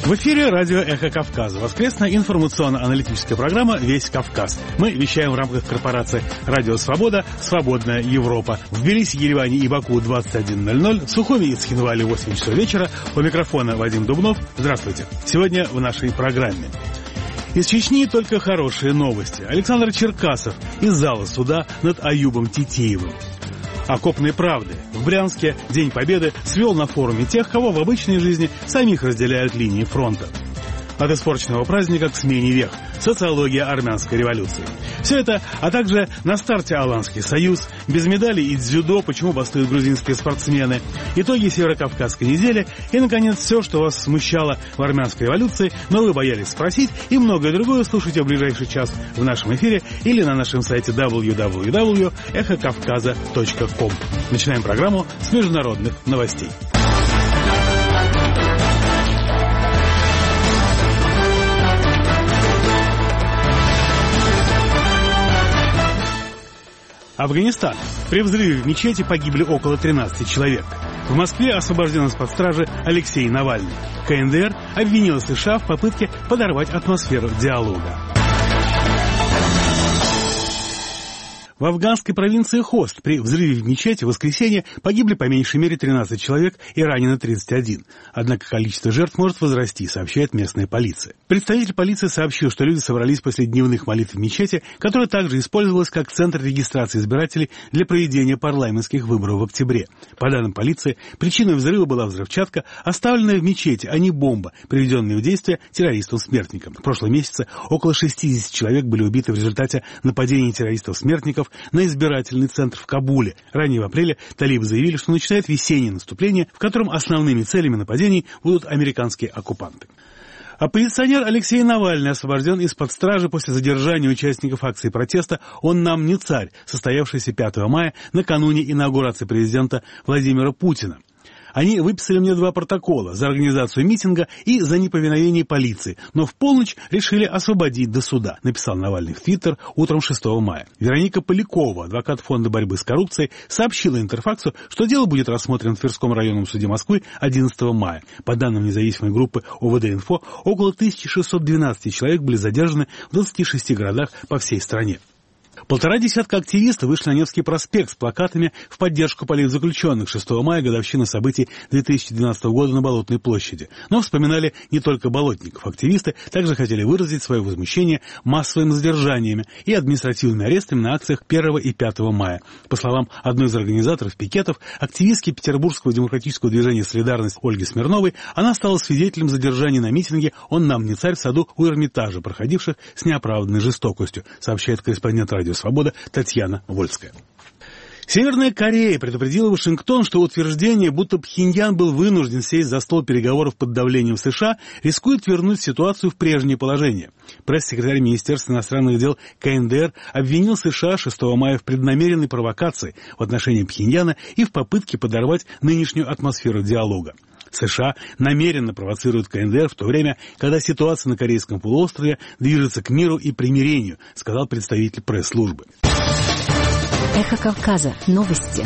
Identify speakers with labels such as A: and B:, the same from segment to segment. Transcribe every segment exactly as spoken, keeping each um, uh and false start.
A: В эфире радио «Эхо Кавказа». Воскресная информационно-аналитическая программа «Весь Кавказ». Мы вещаем в рамках корпорации «Радио Свобода», «Свободная Европа». В Тбилиси, Ереване и Баку двадцать один ноль ноль, в Сухуми и Цхинвале восемь часов вечера. У микрофона Вадим Дубнов. Здравствуйте. Сегодня в нашей программе. Из Чечни только хорошие новости. Александр Черкасов из зала суда над Аюбом Титиевым. Окопные правды. В Брянске День Победы свел на форуме тех, кого в обычной жизни самих разделяют линии фронта. От испорченного праздника к смене вех. Социология армянской революции. Все это, а также на старте Аланский союз, без медалей и дзюдо, почему бастуют грузинские спортсмены, итоги Северокавказской недели и, наконец, все, что вас смущало в армянской революции, но вы боялись спросить, и многое другое слушайте в ближайший час в нашем эфире или на нашем сайте дабл ю дабл ю дабл ю точка эхо кавказа точка ком. Начинаем программу с международных новостей. Афганистан. При взрыве в мечети погибли около тринадцати человек. В Москве освобожден из-под стражи Алексей Навальный. ка эн дэ эр обвинила США в попытке подорвать атмосферу диалога. В афганской провинции Хост при взрыве в мечети в воскресенье погибли по меньшей мере тринадцать человек и ранены тридцать один. Однако количество жертв может возрасти, сообщает местная полиция. Представитель полиции сообщил, что люди собрались после дневных молитв в мечети, которая также использовалась как центр регистрации избирателей для проведения парламентских выборов в октябре. По данным полиции, причиной взрыва была взрывчатка, оставленная в мечети, а не бомба, приведенная в действие террористом-смертником. В прошлом месяце около шестьдесят человек были убиты в результате нападения террористов-смертников на избирательный центр в Кабуле. Ранее в апреле талибы заявили, что начинает весеннее наступление, в котором основными целями нападений будут американские оккупанты. Оппозиционер Алексей Навальный освобожден из-под стражи после задержания участников акции протеста «Он нам не царь», состоявшейся пятого мая накануне инаугурации президента Владимира Путина. Они выписали мне два протокола за организацию митинга и за неповиновение полиции, но в полночь решили освободить до суда, написал Навальный в Твиттер утром шестого мая. Вероника Полякова, адвокат Фонда борьбы с коррупцией, сообщила Интерфаксу, что дело будет рассмотрено в Тверском районном суде Москвы одиннадцатого мая. По данным независимой группы о вэ дэ инфо, около тысяча шестьсот двенадцать человек были задержаны в двадцати шести городах по всей стране. Полтора десятка активистов вышли на Невский проспект с плакатами в поддержку политзаключенных. шестого мая годовщина событий две тысячи двенадцатого года на Болотной площади. Но вспоминали не только болотников. Активисты также хотели выразить свое возмущение массовыми задержаниями и административными арестами на акциях первого и пятого мая. По словам одной из организаторов пикетов, активистки Петербургского демократического движения «Солидарность» Ольги Смирновой, она стала свидетелем задержания на митинге «Он нам не царь» в саду у Эрмитажа, проходивших с неоправданной жестокостью, сообщает корреспондент радио «Свобода» Татьяна Вольская. Северная Корея предупредила Вашингтон, что утверждение, будто Пхеньян был вынужден сесть за стол переговоров под давлением США, рискует вернуть ситуацию в прежнее положение. Пресс-секретарь Министерства иностранных дел ка эн дэ эр обвинил США шестого мая в преднамеренной провокации в отношении Пхеньяна и в попытке подорвать нынешнюю атмосферу диалога. США намеренно провоцируют ка эн дэ эр в то время, когда ситуация на Корейском полуострове движется к миру и примирению, сказал представитель пресс-службы.
B: Эхо Кавказа. Новости.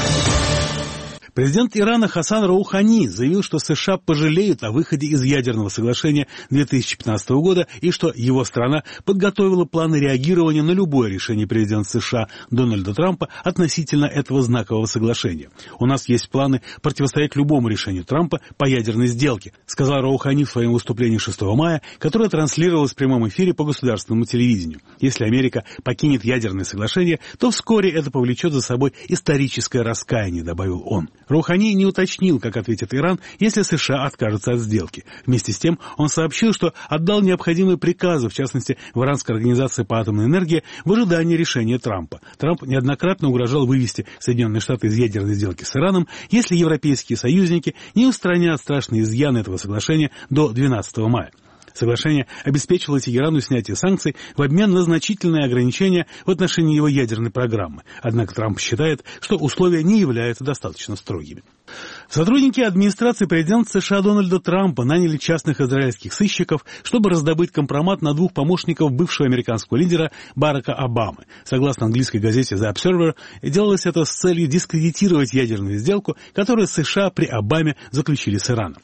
A: Президент Ирана Хасан Роухани заявил, что США пожалеют о выходе из ядерного соглашения две тысячи пятнадцатого года и что его страна подготовила планы реагирования на любое решение президента США Дональда Трампа относительно этого знакового соглашения. «У нас есть планы противостоять любому решению Трампа по ядерной сделке», сказал Роухани в своем выступлении шестого мая, которое транслировалось в прямом эфире по государственному телевидению. Если Америка покинет ядерное соглашение, то вскоре это повлечет за собой историческое раскаяние, добавил он. Роухани не уточнил, как ответит Иран, если США откажутся от сделки. Вместе с тем он сообщил, что отдал необходимые приказы, в частности, в Иранской организации по атомной энергии, в ожидании решения Трампа. Трамп неоднократно угрожал вывести Соединенные Штаты из ядерной сделки с Ираном, если европейские союзники не устранят страшные изъяны этого соглашения до двенадцатого мая. Соглашение обеспечивало Тегерану снятие санкций в обмен на значительные ограничения в отношении его ядерной программы. Однако Трамп считает, что условия не являются достаточно строгими. Сотрудники администрации президента США Дональда Трампа наняли частных израильских сыщиков, чтобы раздобыть компромат на двух помощников бывшего американского лидера Барака Обамы. Согласно английской газете The Observer, делалось это с целью дискредитировать ядерную сделку, которую США при Обаме заключили с Ираном.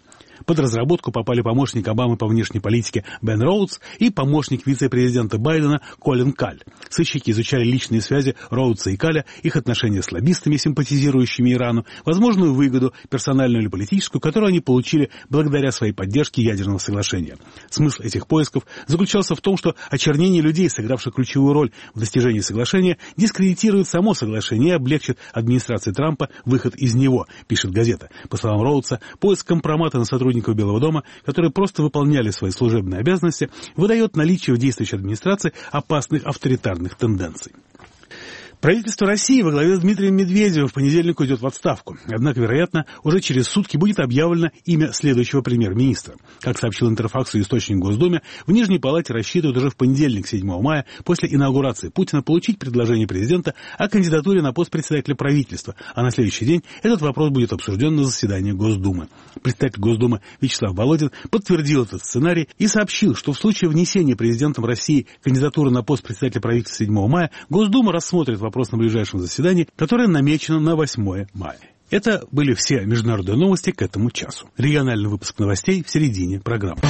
A: Под разработку попали помощник Обамы по внешней политике Бен Роудс и помощник вице-президента Байдена Колин Каль. Сыщики изучали личные связи Роудса и Каля, их отношения с лоббистами, симпатизирующими Ирану, возможную выгоду, персональную или политическую, которую они получили благодаря своей поддержке ядерного соглашения. Смысл этих поисков заключался в том, что очернение людей, сыгравших ключевую роль в достижении соглашения, дискредитирует само соглашение и облегчит администрации Трампа выход из него, пишет газета. По словам Роудса, поиск компромата на сотрудников Белого дома, которые просто выполняли свои служебные обязанности, выдает наличие в действующей администрации опасных авторитарных тенденций. Правительство России во главе с Дмитрием Медведевым в понедельник уйдет в отставку. Однако, вероятно, уже через сутки будет объявлено имя следующего премьер-министра. Как сообщил Интерфаксу источник в Госдуме, в Нижней Палате рассчитывают уже в понедельник, седьмого мая, после инаугурации Путина, получить предложение президента о кандидатуре на пост председателя правительства, а на следующий день этот вопрос будет обсужден на заседании Госдумы. Председатель Госдумы Вячеслав Володин подтвердил этот сценарий и сообщил, что в случае внесения президентом России кандидатуры на пост председателя правительства седьмого мая, Госдума рассмотрит вопрос Вопрос на ближайшем заседании, которое намечено на восьмое мая. Это были все международные новости к этому часу. Региональный выпуск новостей в середине программы.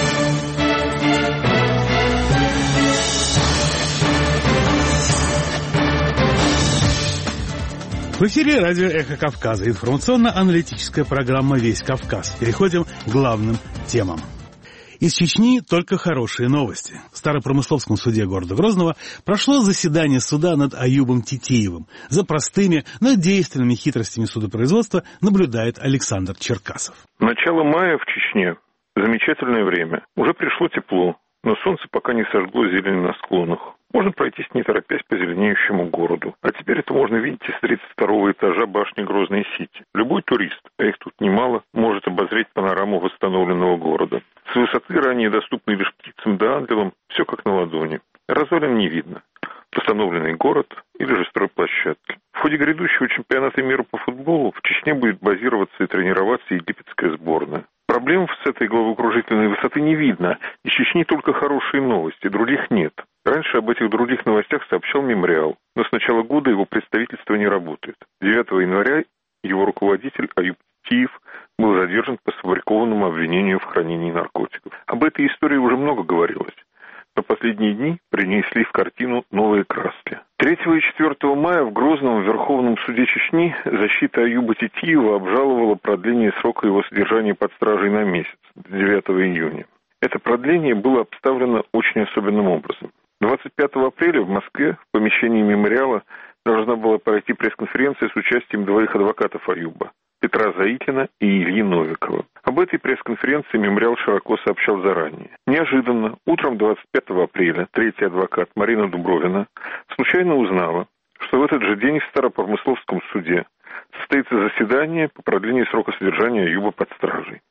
A: В эфире радио «Эхо Кавказа». Информационно-аналитическая программа «Весь Кавказ». Переходим к главным темам. Из Чечни только хорошие новости. В Старопромысловском суде города Грозного прошло заседание суда над Аюбом Титиевым. За простыми, но действенными хитростями судопроизводства наблюдает Александр Черкасов.
C: Начало мая в Чечне. Замечательное время. Уже пришло тепло, но солнце пока не сожгло зелень на склонах. Можно пройтись не торопясь по зеленеющему городу. А теперь это можно видеть из тридцать второго этажа башни Грозной-Сити. Любой турист, а их тут немало, может обозреть панораму восстановленного города. С высоты, ранее доступной лишь птицам да ангелам, все как на ладони. Развалин не видно. Восстановленный город или же стройплощадки. В ходе грядущего чемпионата мира по футболу в Чечне будет базироваться и тренироваться египетская сборная. Проблем с этой головокружительной высоты не видно. Из Чечни только хорошие новости, других нет. Раньше об этих других новостях сообщал «Мемориал», но с начала года его представительство не работает. девятого января его руководитель Аюб Титиев был задержан по сфабрикованному обвинению в хранении наркотиков. Об этой истории уже много говорилось, но последние дни принесли в картину новые краски. третьего и четвёртого мая в Грозном Верховном суде Чечни защита Аюба Титиева обжаловала продление срока его содержания под стражей на месяц, до девятого июня. Это продление было обставлено очень особенным образом. двадцать пятого апреля в Москве в помещении «Мемориала» должна была пройти пресс-конференция с участием двоих адвокатов Аюба – Петра Заикина и Ильи Новикова. Об этой пресс-конференции «Мемориал» широко сообщал заранее. Неожиданно, утром двадцать пятого апреля, третий адвокат Марина Дубровина случайно узнала, что в этот же день в Старопромысловском суде состоится заседание по продлению срока содержания Аюба под стражей.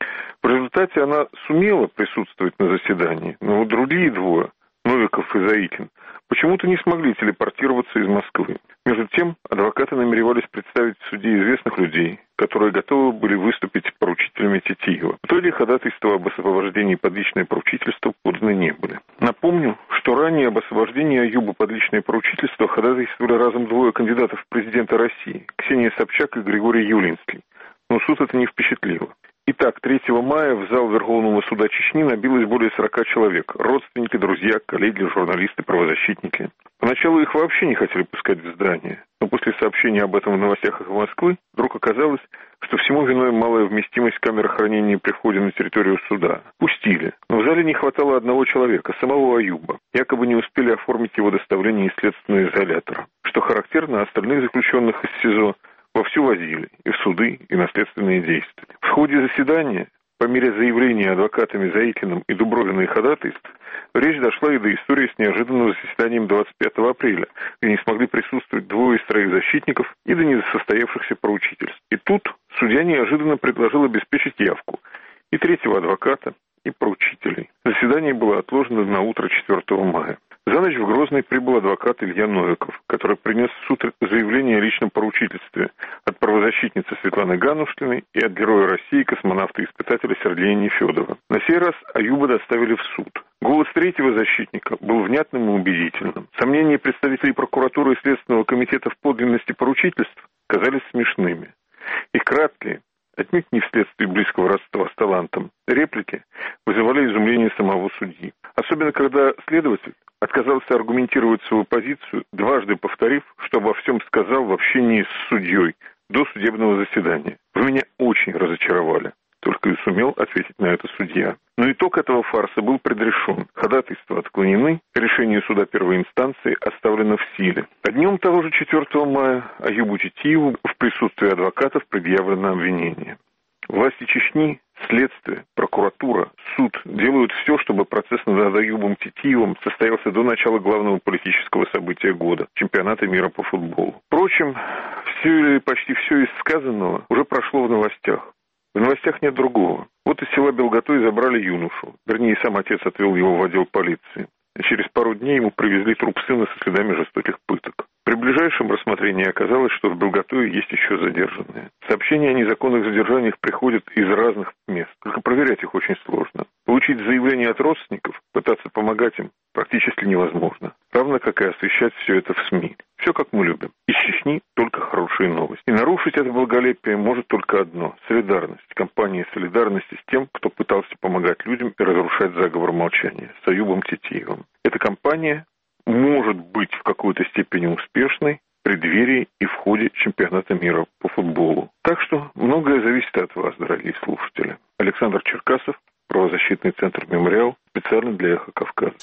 C: В результате она сумела присутствовать на заседании, но вот другие двое, Новиков и Заикин, почему-то не смогли телепортироваться из Москвы. Между тем, адвокаты намеревались представить в суде известных людей, которые готовы были выступить поручителями Титиева. В итоге ходатайства об освобождении под личное поручительство поданы не были. Напомню, что ранее об освобождении Аюба под личное поручительство ходатайствовали разом двое кандидатов в президенты России – Ксения Собчак и Григорий Юлинский. Но суд это не впечатлило. Итак, третьего мая в зал Верховного суда Чечни набилось более сорока человек. Родственники, друзья, коллеги, журналисты, правозащитники. Поначалу их вообще не хотели пускать в здание. Но после сообщения об этом в новостях из Москвы вдруг оказалось, что всему виной малая вместимость камеры хранения при входе на территорию суда. Пустили. Но в зале не хватало одного человека, самого Аюба. Якобы не успели оформить его доставление из следственного изолятора. Что характерно, остальных заключенных из СИЗО вовсю возили и в суды, и на следственные действия. В ходе заседания, по мере заявления адвокатами Заикиным и Дубровиной ходатайств, речь дошла и до истории с неожиданным заседанием двадцать пятого апреля, где не смогли присутствовать двое из троих защитников и до несостоявшихся поручительств. И тут судья неожиданно предложил обеспечить явку и третьего адвоката, и поручителей. Заседание было отложено на утро четвёртого мая. За ночь в Грозный прибыл адвокат Илья Новиков, который принес в суд заявление о личном поручительстве от правозащитницы Светланы Ганушкиной и от героя России, космонавта-испытателя Сергея Нефедова. На сей раз Аюба доставили в суд. Голос третьего защитника был внятным и убедительным. Сомнения представителей прокуратуры и Следственного комитета в подлинности поручительств казались смешными. Их краткие, отнюдь не вследствие близкого родства с талантом, Следователь отказался аргументировать свою позицию, дважды повторив, что обо всем сказал в общении с судьей до судебного заседания. Вы меня очень разочаровали. Только и сумел ответить на это судья. Но итог этого фарса был предрешен. Ходатайства отклонены, решение суда первой инстанции оставлено в силе. А днем того же четвёртого мая Аюбу Титиеву в присутствии адвокатов предъявлено обвинение. Власти Чечни, следствие, прокуратура, суд делают все, чтобы процесс над Аюбом Титиевым состоялся до начала главного политического события года – чемпионата мира по футболу. Впрочем, все или почти все из сказанного уже прошло в новостях. В новостях нет другого. Вот из села Белготой забрали юношу. Вернее, сам отец отвел его в отдел полиции. И через пару дней ему привезли труп сына со следами жестоких пыток. При ближайшем рассмотрении оказалось, что в Белготое есть еще задержанные. Сообщения о незаконных задержаниях приходят из разных мест. Только проверять их очень сложно. Получить заявление от родственников, пытаться помогать им практически невозможно. Равно как и освещать все это в СМИ. Все как мы любим. Из Чечни только хорошие новости. И нарушить это благолепие может только одно – солидарность. Компания солидарности с тем, кто пытался помогать людям и разрушать заговор молчания. С Аюбом Титиевым. Эта компания может быть в какой-то степени успешной в преддверии и в ходе чемпионата мира по футболу. Так что многое зависит от вас, дорогие слушатели. Александр Черкасов, правозащитный центр «Мемориал», специально для «Эхо Кавказа».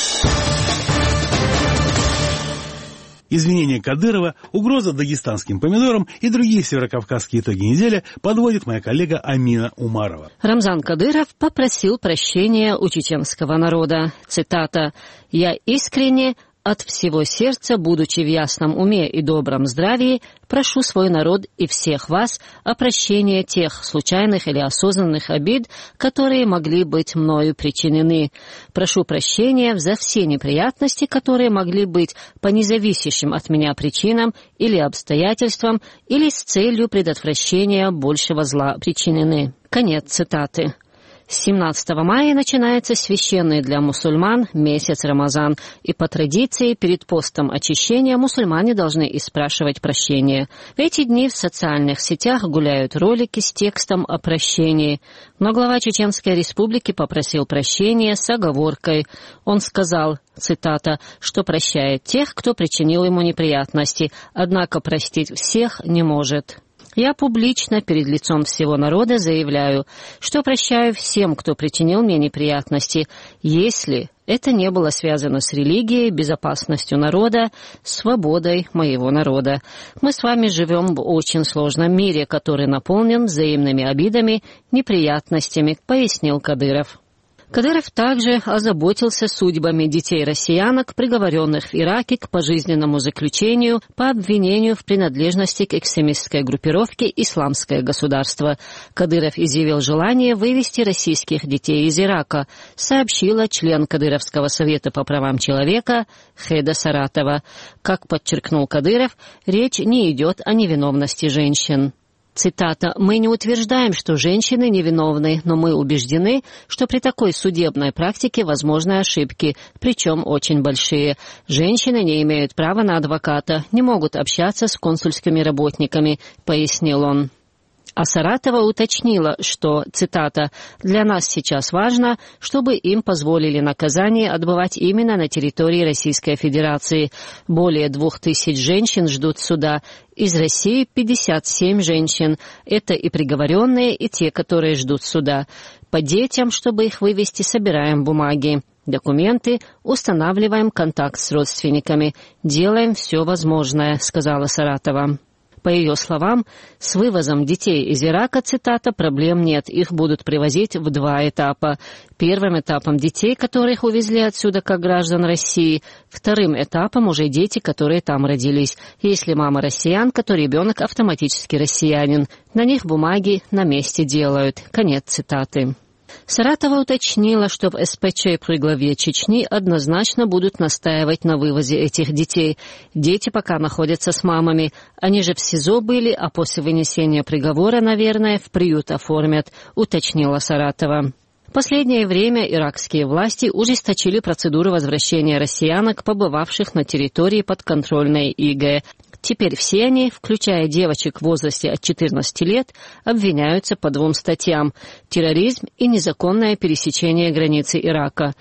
A: Извинения Кадырова, угроза дагестанским помидорам и другие северокавказские итоги недели подводит моя коллега Амина Умарова.
B: Рамзан Кадыров попросил прощения у чеченского народа. Цитата: «Я искренне, от всего сердца, будучи в ясном уме и добром здравии, прошу свой народ и всех вас о прощении тех случайных или осознанных обид, которые могли быть мною причинены. Прошу прощения за все неприятности, которые могли быть по независящим от меня причинам или обстоятельствам, или с целью предотвращения большего зла причинены». Конец цитаты. С семнадцатого мая начинается священный для мусульман месяц Рамазан, и по традиции перед постом очищения мусульмане должны испрашивать прощения. В эти дни в социальных сетях гуляют ролики с текстом о прощении. Но глава Чеченской Республики попросил прощения с оговоркой. Он сказал, цитата, что прощает тех, кто причинил ему неприятности, однако простить всех не может. Я публично перед лицом всего народа заявляю, что прощаю всем, кто причинил мне неприятности, если это не было связано с религией, безопасностью народа, свободой моего народа. Мы с вами живем в очень сложном мире, который наполнен взаимными обидами, неприятностями, пояснил Кадыров. Кадыров также озаботился судьбами детей-россиянок, приговоренных в Ираке к пожизненному заключению по обвинению в принадлежности к экстремистской группировке «Исламское государство». Кадыров изъявил желание вывести российских детей из Ирака, сообщила член Кадыровского совета по правам человека Хеда Саратова. Как подчеркнул Кадыров, речь не идет о невиновности женщин. Цитата: «Мы не утверждаем, что женщины невиновны, но мы убеждены, что при такой судебной практике возможны ошибки, причем очень большие. Женщины не имеют права на адвоката, не могут общаться с консульскими работниками», — пояснил он. А Саратова уточнила, что, цитата, «для нас сейчас важно, чтобы им позволили наказание отбывать именно на территории Российской Федерации. Более двух тысяч женщин ждут суда. Из России пятьдесят семь женщин. Это и приговоренные, и те, которые ждут суда. По детям, чтобы их вывести, собираем бумаги, документы, устанавливаем контакт с родственниками. Делаем все возможное», — сказала Саратова. По ее словам, с вывозом детей из Ирака, цитата, «проблем нет, их будут привозить в два этапа. Первым этапом детей, которых увезли отсюда как граждан России, вторым этапом уже дети, которые там родились. Если мама россиянка, то ребенок автоматически россиянин. На них бумаги на месте делают». Конец цитаты. Саратова уточнила, что в эс пэ че при главе Чечни однозначно будут настаивать на вывозе этих детей. Дети пока находятся с мамами. Они же в СИЗО были, а после вынесения приговора, наверное, в приют оформят, уточнила Саратова. В последнее время иракские власти ужесточили процедуру возвращения россиянок, побывавших на территории подконтрольной и гэ. Теперь все они, включая девочек в возрасте от четырнадцати лет, обвиняются по двум статьям – терроризм и незаконное пересечение границы Ирака.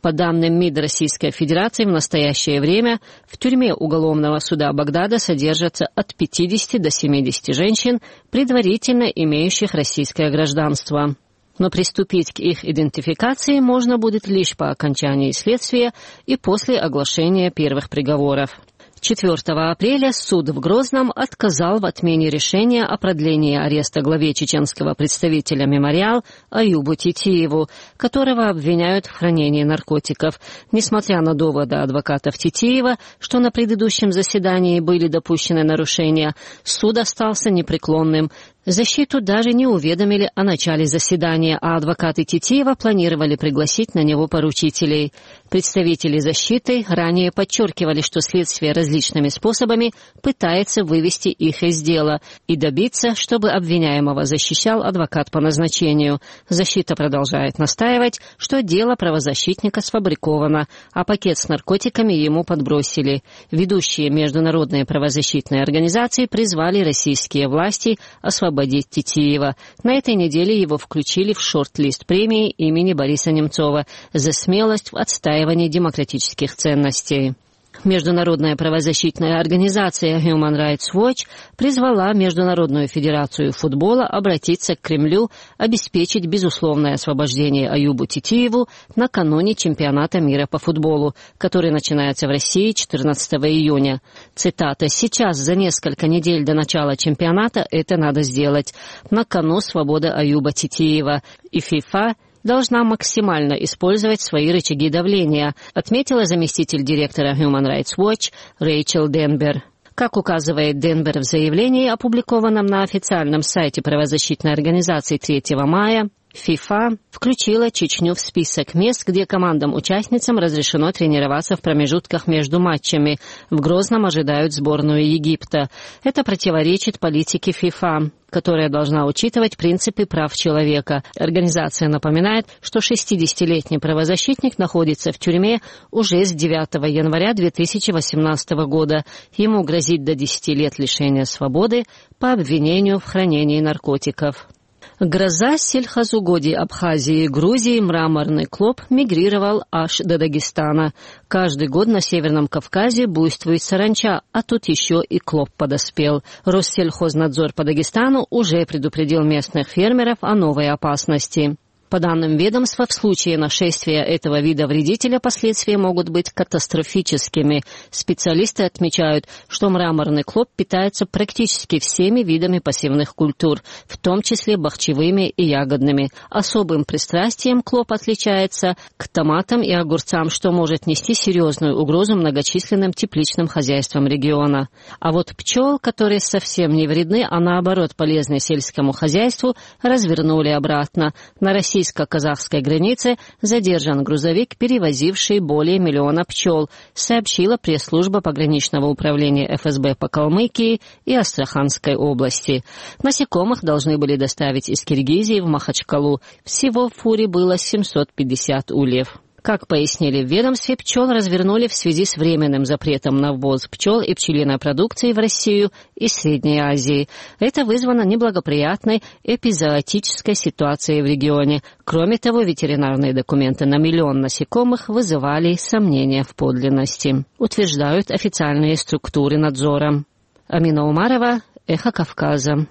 B: По данным МИД Российской Федерации, в настоящее время в тюрьме уголовного суда Багдада содержатся от пятидесяти до семидесяти женщин, предварительно имеющих российское гражданство. Но приступить к их идентификации можно будет лишь по окончании следствия и после оглашения первых приговоров. четвёртого апреля суд в Грозном отказал в отмене решения о продлении ареста главе чеченского представителя «Мемориал» Аюбу Титиеву, которого обвиняют в хранении наркотиков. Несмотря на доводы адвокатов Титиева, что на предыдущем заседании были допущены нарушения, суд остался непреклонным. Защиту даже не уведомили о начале заседания, а адвокаты Титиева планировали пригласить на него поручителей. Представители защиты ранее подчеркивали, что следствие различными способами пытается вывести их из дела и добиться, чтобы обвиняемого защищал адвокат по назначению. Защита продолжает настаивать, что дело правозащитника сфабриковано, а пакет с наркотиками ему подбросили. Ведущие международные правозащитные организации призвали российские власти освободить Титиева. На этой неделе его включили в шорт-лист премии имени Бориса Немцова за смелость в отстаивании демократических ценностей. Международная правозащитная организация Human Rights Watch призвала Международную федерацию футбола обратиться к Кремлю, обеспечить безусловное освобождение Аюбу Титиеву накануне чемпионата мира по футболу, который начинается в России четырнадцатого июня. Цитата: «Сейчас, за несколько недель до начала чемпионата, это надо сделать. На кону свобода Аюба Титиева. И ФИФА должна максимально использовать свои рычаги давления», отметила заместитель директора Human Rights Watch Рэйчел Денбер. Как указывает Денбер в заявлении, опубликованном на официальном сайте правозащитной организации третьего мая, ФИФА включила Чечню в список мест, где командам-участницам разрешено тренироваться в промежутках между матчами. В Грозном ожидают сборную Египта. Это противоречит политике ФИФА, которая должна учитывать принципы прав человека. Организация напоминает, что шестидесятилетний правозащитник находится в тюрьме уже с девятого января две тысячи восемнадцатого года. Ему грозит до десяти лет лишения свободы по обвинению в хранении наркотиков. Гроза сельхозугодий Абхазии и Грузии, мраморный клоп, мигрировал аж до Дагестана. Каждый год на Северном Кавказе буйствует саранча, а тут еще и клоп подоспел. Россельхознадзор по Дагестану уже предупредил местных фермеров о новой опасности. По данным ведомства, в случае нашествия этого вида вредителя последствия могут быть катастрофическими. Специалисты отмечают, что мраморный клоп питается практически всеми видами посевных культур, в том числе бахчевыми и ягодными. Особым пристрастием клоп отличается к томатам и огурцам, что может нести серьезную угрозу многочисленным тепличным хозяйствам региона. А вот пчел, которые совсем не вредны, а наоборот полезны сельскому хозяйству, развернули обратно. На России российско-казахской границе задержан грузовик, перевозивший более миллиона пчел, сообщила пресс-служба пограничного управления эф эс бэ по Калмыкии и Астраханской области. Насекомых должны были доставить из Киргизии в Махачкалу. Всего в фуре было семьсот пятьдесят ульев. Как пояснили в ведомстве, пчел развернули в связи с временным запретом на ввоз пчел и пчелиной продукции в Россию из Средней Азии. Это вызвано неблагоприятной эпизоотической ситуацией в регионе. Кроме того, ветеринарные документы на миллион насекомых вызывали сомнения в подлинности, утверждают официальные структуры надзора. Амина Умарова, Эхо Кавказа.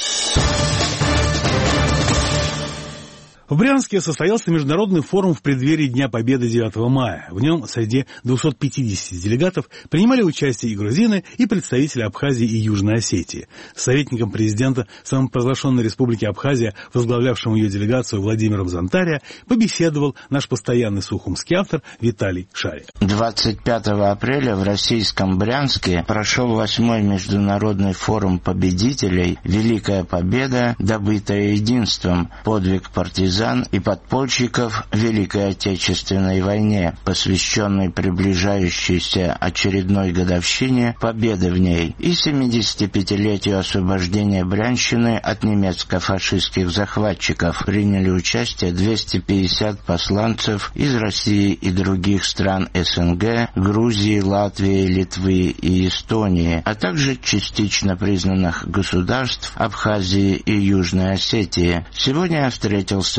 A: В Брянске состоялся международный форум в преддверии Дня Победы девятого мая. В нем среди двухсот пятидесяти делегатов принимали участие и грузины, и представители Абхазии и Южной Осетии. С советником президента самопровозглашенной республики Абхазия, возглавлявшим ее делегацию Владимиром Зонтария, побеседовал наш постоянный сухумский автор Виталий Шарик.
D: двадцать пятого апреля в российском Брянске прошел восьмой международный форум победителей «Великая Победа, добытая единством. Подвиг партизан и подпольщиков в Великой Отечественной войне», посвященный приближающейся очередной годовщине победы в ней и семидесятипятилетию освобождения Брянщины от немецко-фашистских захватчиков. Приняли участие двести пятьдесят посланцев из России и других стран эс эн гэ, Грузии, Латвии, Литвы и Эстонии, а также частично признанных государств Абхазии и Южной Осетии. Сегодня я встретился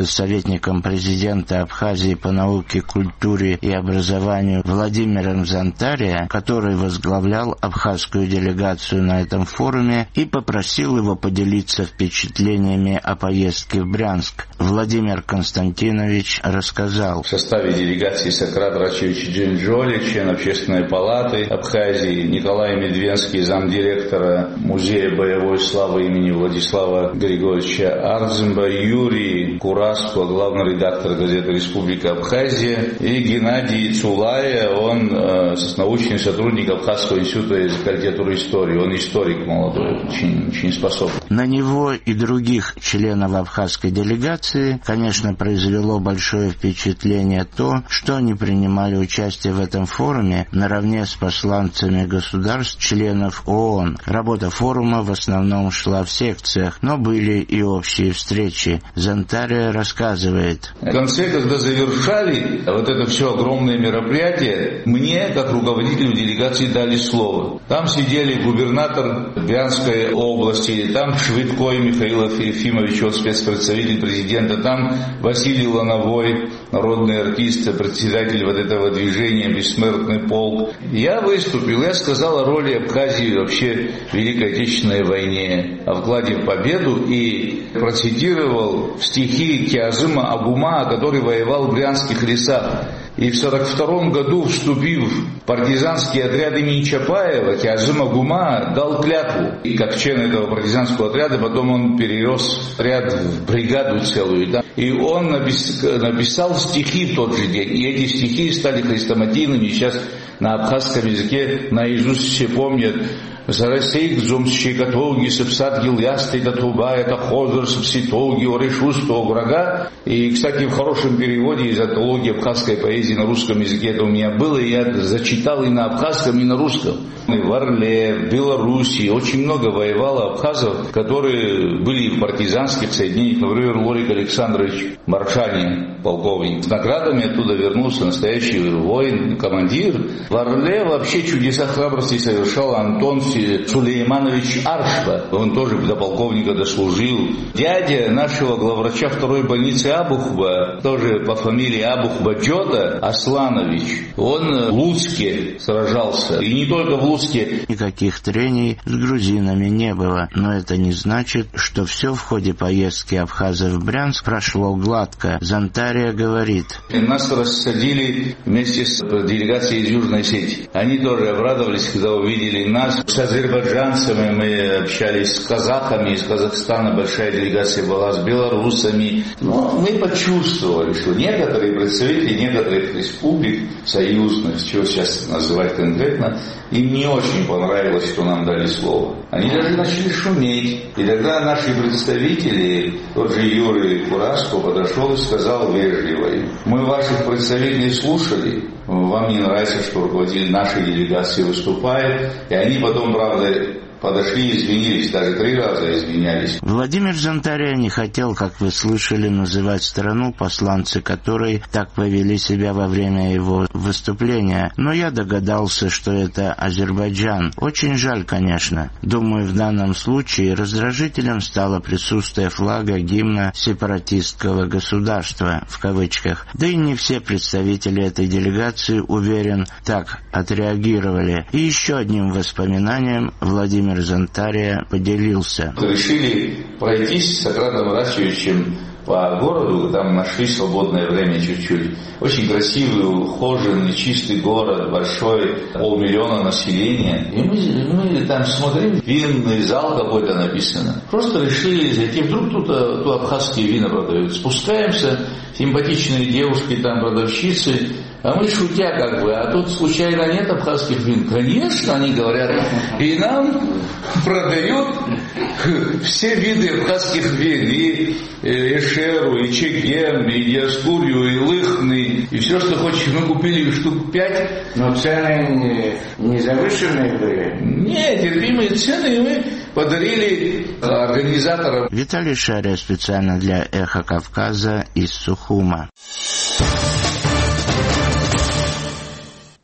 D: советником президента Абхазии по науке, культуре и образованию Владимиром Зантария, который возглавлял абхазскую делегацию на этом форуме, и попросил его поделиться впечатлениями о поездке в Брянск. Владимир Константинович рассказал.
E: В составе делегации Сократ Рачевич Джинджоли, член Общественной палаты Абхазии, Николай Медвенский, замдиректора Музея боевой славы имени Владислава Григорьевича Арзымба, Юрий Кураско, главный редактор газеты «Республика Абхазия», и Геннадий Цулая, он э, научный сотрудник Абхазского института языка, литературы и истории. Он историк молодой, очень, очень способный.
D: На него и других членов абхазской делегации, конечно, произвело большое впечатление то, что они принимали участие в этом форуме наравне с посланцами государств, членов ООН. Работа форума в основном шла в секциях, но были и общие встречи. Зантария рассказывает.
E: В конце, когда завершали вот это все огромное мероприятие, мне, как руководителю делегации, дали слово. Там сидели губернатор Брянской области, там Швидкой Михаил Ефимович, он спецпредставитель президента, там Василий Лановой, народный артист, председатель вот этого движения «Бессмертный полк». Я выступил, я сказал о роли Абхазии вообще в Великой Отечественной войне, о вкладе в победу, и процитировал стихи Киазыма Агума, который воевал в брянских лесах. И в сорок втором году, вступив в партизанские отряды имени Чапаева, Киазым Агума дал клятву. И как член этого партизанского отряда, потом он перерос отряд в бригаду целую. И он написал стихи в тот же день. И эти стихи стали хрестоматийными. Сейчас на абхазском языке наизусть все помнят. Зарасейк зумщи готовги сепсат гильясты татуба это хозер сепситоги орешустого врага. И, кстати, в хорошем переводе из антологии абхазской поэзии на русском языке это у меня было, и я зачитал и на абхазском, и на русском. В Орле, в Белоруссии очень много воевало абхазов, которые были в партизанских соединениях, например, Лорик Александрович Маршанин, полковник. С наградами оттуда вернулся настоящий воин, командир. В Орле вообще чудеса храбрости совершал Антон Сулейманович Аршба. Он тоже до полковника дослужил. Дядя нашего главврача второй больницы Абухба, тоже по фамилии Абухба Джота Асланович, он в Луцке сражался. И не только в Луцке.
D: Никаких трений с грузинами не было. Но это не значит, что все в ходе поездки абхазов в Брянск прошло гладко. Зантария говорит.
E: Нас рассадили вместе с делегацией из Южной Осетии. Они тоже обрадовались, когда увидели нас. С азербайджанцами мы общались, с казахами из Казахстана, большая делегация была, с белорусами. Но мы почувствовали, что некоторые представители некоторых республик союзных, чего сейчас называть конкретно, им не очень понравилось, что нам дали слово. Они даже начали шуметь. И тогда наши представители, тот же Юрий Кураско, подошел и сказал вежливо: мы ваших представителей слушали, вам не нравится, что руководитель нашей делегации выступает. И они потом, правда, подошли и извинились, даже три раза извинялись.
D: Владимир Зантария не хотел, как вы слышали, называть страну, посланцы которой так повели себя во время его выступления. Но я догадался, что это Азербайджан. Очень жаль, конечно. Думаю, в данном случае раздражителем стало присутствие флага гимна сепаратистского государства, в кавычках. Да и не все представители этой делегации, уверен, так отреагировали. И еще одним воспоминанием Владимир Зантария поделился.
E: Решили пройтись с Сократом Рачевичем по городу, там нашли свободное время чуть-чуть. Очень красивый, ухоженный, чистый город, большой, полмиллиона населения. И мы, мы там смотрим, винный зал какой-то написано. Просто решили зайти, вдруг тут, тут абхазские вина продают. Спускаемся, симпатичные девушки, там продавщицы. А мы шутя как бы, а тут случайно нет абхазских вин? Конечно, они говорят. И нам продают все виды абхазских вин. И Эшеру, и Чегем, и Диаскурию, и Лыхны, и все, что хочешь. Мы купили штук пять.
D: Но цены не завышенные были?
E: Нет, терпимые цены, и мы подарили организаторам.
D: Виталий Шария специально для «Эхо Кавказа» из Сухума.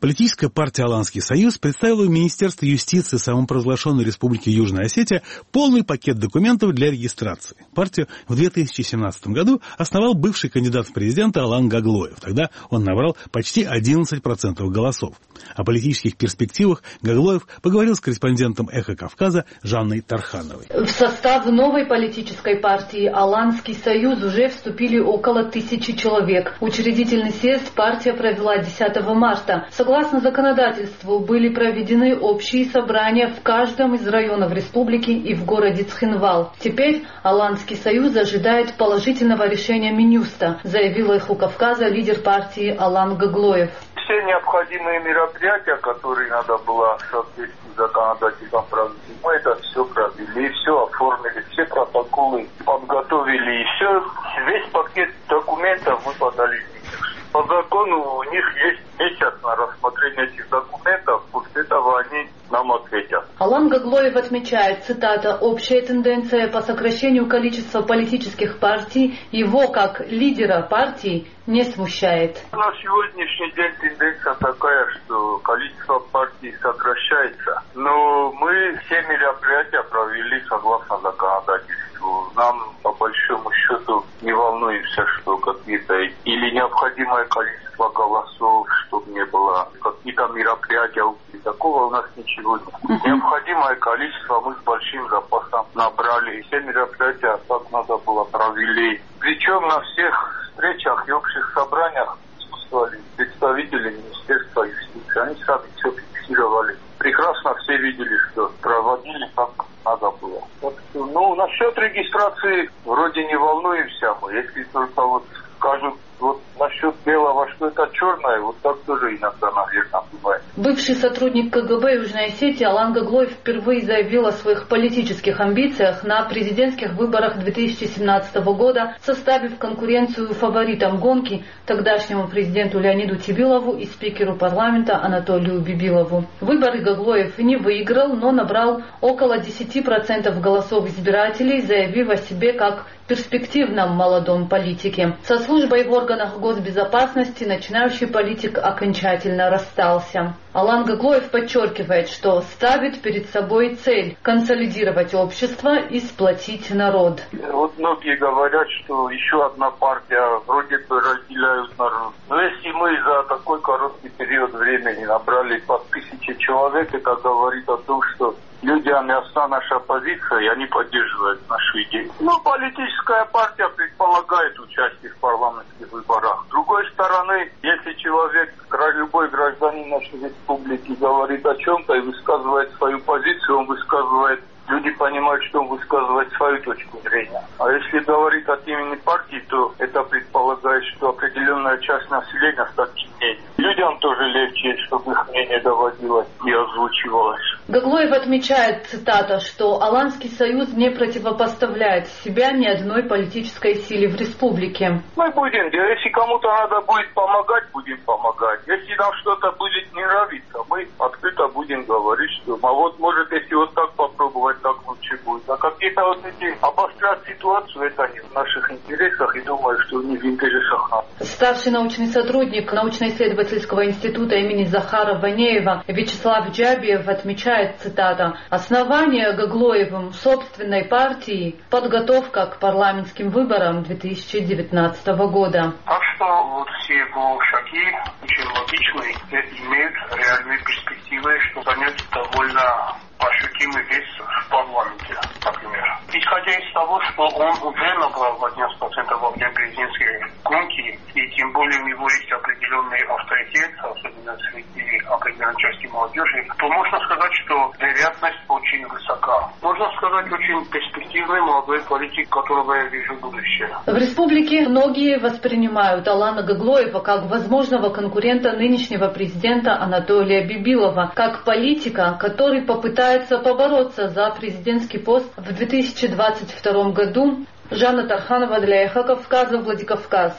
A: Политическая партия «Аланский союз» представила в Министерство юстиции самопровозглашенной Республики Южная Осетия полный пакет документов для регистрации. Партию в две тысячи семнадцатом году основал бывший кандидат в президенты Алан Гаглоев. Тогда он набрал почти одиннадцать процентов голосов. О политических перспективах Гаглоев поговорил с корреспондентом «Эхо Кавказа» Жанной Тархановой.
F: В состав новой политической партии «Аланский союз» уже вступили около тысячи человек. Учредительный съезд партия провела десятого марта. Согласно законодательству, были проведены общие собрания в каждом из районов республики и в городе Цхинвал. Теперь Аланский союз ожидает положительного решения Минюста, заявил «Эхо Кавказа» лидер партии Алан Гаглоев.
G: Все необходимые мероприятия, которые надо было в соответствии с законодательством провести, мы это все провели, все оформили, все протоколы подготовили, и все, весь пакет документов мы подали. По закону у них есть месяц на рассмотрение этих документов, после этого они нам ответят.
F: Алан Гаглоев отмечает, цитата, «Общая тенденция по сокращению количества политических партий его, как лидера партии, не смущает».
G: На сегодняшний день тенденция такая, что количество партий сокращается. Но мы все мероприятия провели согласно законодательству. Нам, по большому счету, не волнуемся, что какие-то или необходимое количество голосов, чтобы не было какие-то мероприятия. Такого у нас ничего нет. Необходимое количество мы с большим запасом набрали. Все мероприятия так надо было провели. Причем на всех встречах и общих собраниях присутствовали представители Министерства юстиции. Они сами все фиксировали. Прекрасно все видели, что проводили как надо было. Вот, ну, насчет регистрации вроде не волнуемся мы. Если только вот скажут, вот насчет белого, что это черное, вот так тоже иногда, наверное, бывает.
F: Бывший сотрудник ка гэ бэ Южной Осетии Алан Гаглоев впервые заявил о своих политических амбициях на президентских выборах две тысячи семнадцатого года, составив конкуренцию фаворитам гонки тогдашнему президенту Леониду Тибилову и спикеру парламента Анатолию Бибилову. Выборы Гаглоев не выиграл, но набрал около десяти процентов голосов избирателей, заявив о себе как перспективном молодом политике. Со службой в органах госбезопасности начинающий политик окончательно расстался. Алан Гаглоев подчеркивает, что ставит перед собой цель консолидировать общество и сплотить народ.
G: Вот многие говорят, что еще одна партия вроде бы разделяют народ. Но если мы за такой короткий период времени набрали по тысяче человек, это говорит о том, что людям ясна наша позиция, и они поддерживают нашу идею. Но политическая партия предполагает участие в парламентских выборах. С другой стороны, если человек, любой гражданин нашей республики говорит о чем-то и высказывает свою позицию, он высказывает, люди понимают, что он высказывает свою точку зрения. А если говорить от имени партии, то это предполагает, что определенная часть населения стала мнением. Людям тоже легче, чтобы их мнение доводилось и озвучивалось.
F: Гаглоев отмечает, цитата, что Аланский союз не противопоставляет себя ни одной политической силе в республике.
G: Мы будем, если кому-то надо будет помогать, будем помогать. Если нам что-то будет не нравиться, мы открыто будем говорить, что а вот может, если вот так попробовать, так лучше будет. А какие-то вот эти обострять ситуацию, это не в наших интересах, и думаю, что не в интересах нас.
F: Старший научный сотрудник научно-исследовательского института имени Захара Ванеева Вячеслав Джабиев отмечает, цитата, «Основание Гаглоевым собственной партии – подготовка к парламентским выборам две тысячи девятнадцатого года».
G: Так что вот все его шаги очень логичные и имеют реальные перспективы, что занять довольно ощутимый вес в парламенте, например. Исходя из того, что он уже набрал одиннадцать процентов во время президентской гонки, и тем более у него есть определенный авторитет, особенно среди определенной части молодежи, то можно сказать, что вероятность очень высока. Можно сказать, очень перспективный молодой политик, которого я вижу будущее.
F: В республике многие воспринимают Алана Гаглоева как возможного конкурента нынешнего президента Анатолия Бибилова, как политика, который попытается побороться за президентский пост в две тысячи двадцать втором году. Жанна Тарханова для Эхо Кавказа, Владикавказ.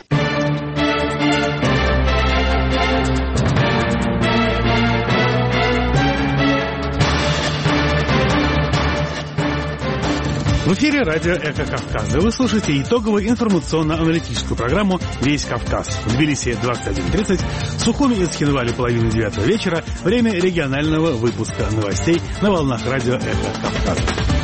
A: В эфире радио «Эхо Кавказа». Вы слушаете итоговую информационно-аналитическую программу «Весь Кавказ». В Тбилиси двадцать один тридцать, в Сухуми и Цхинвале половина девятого вечера. Время регионального выпуска новостей на волнах радио «Эхо Кавказа».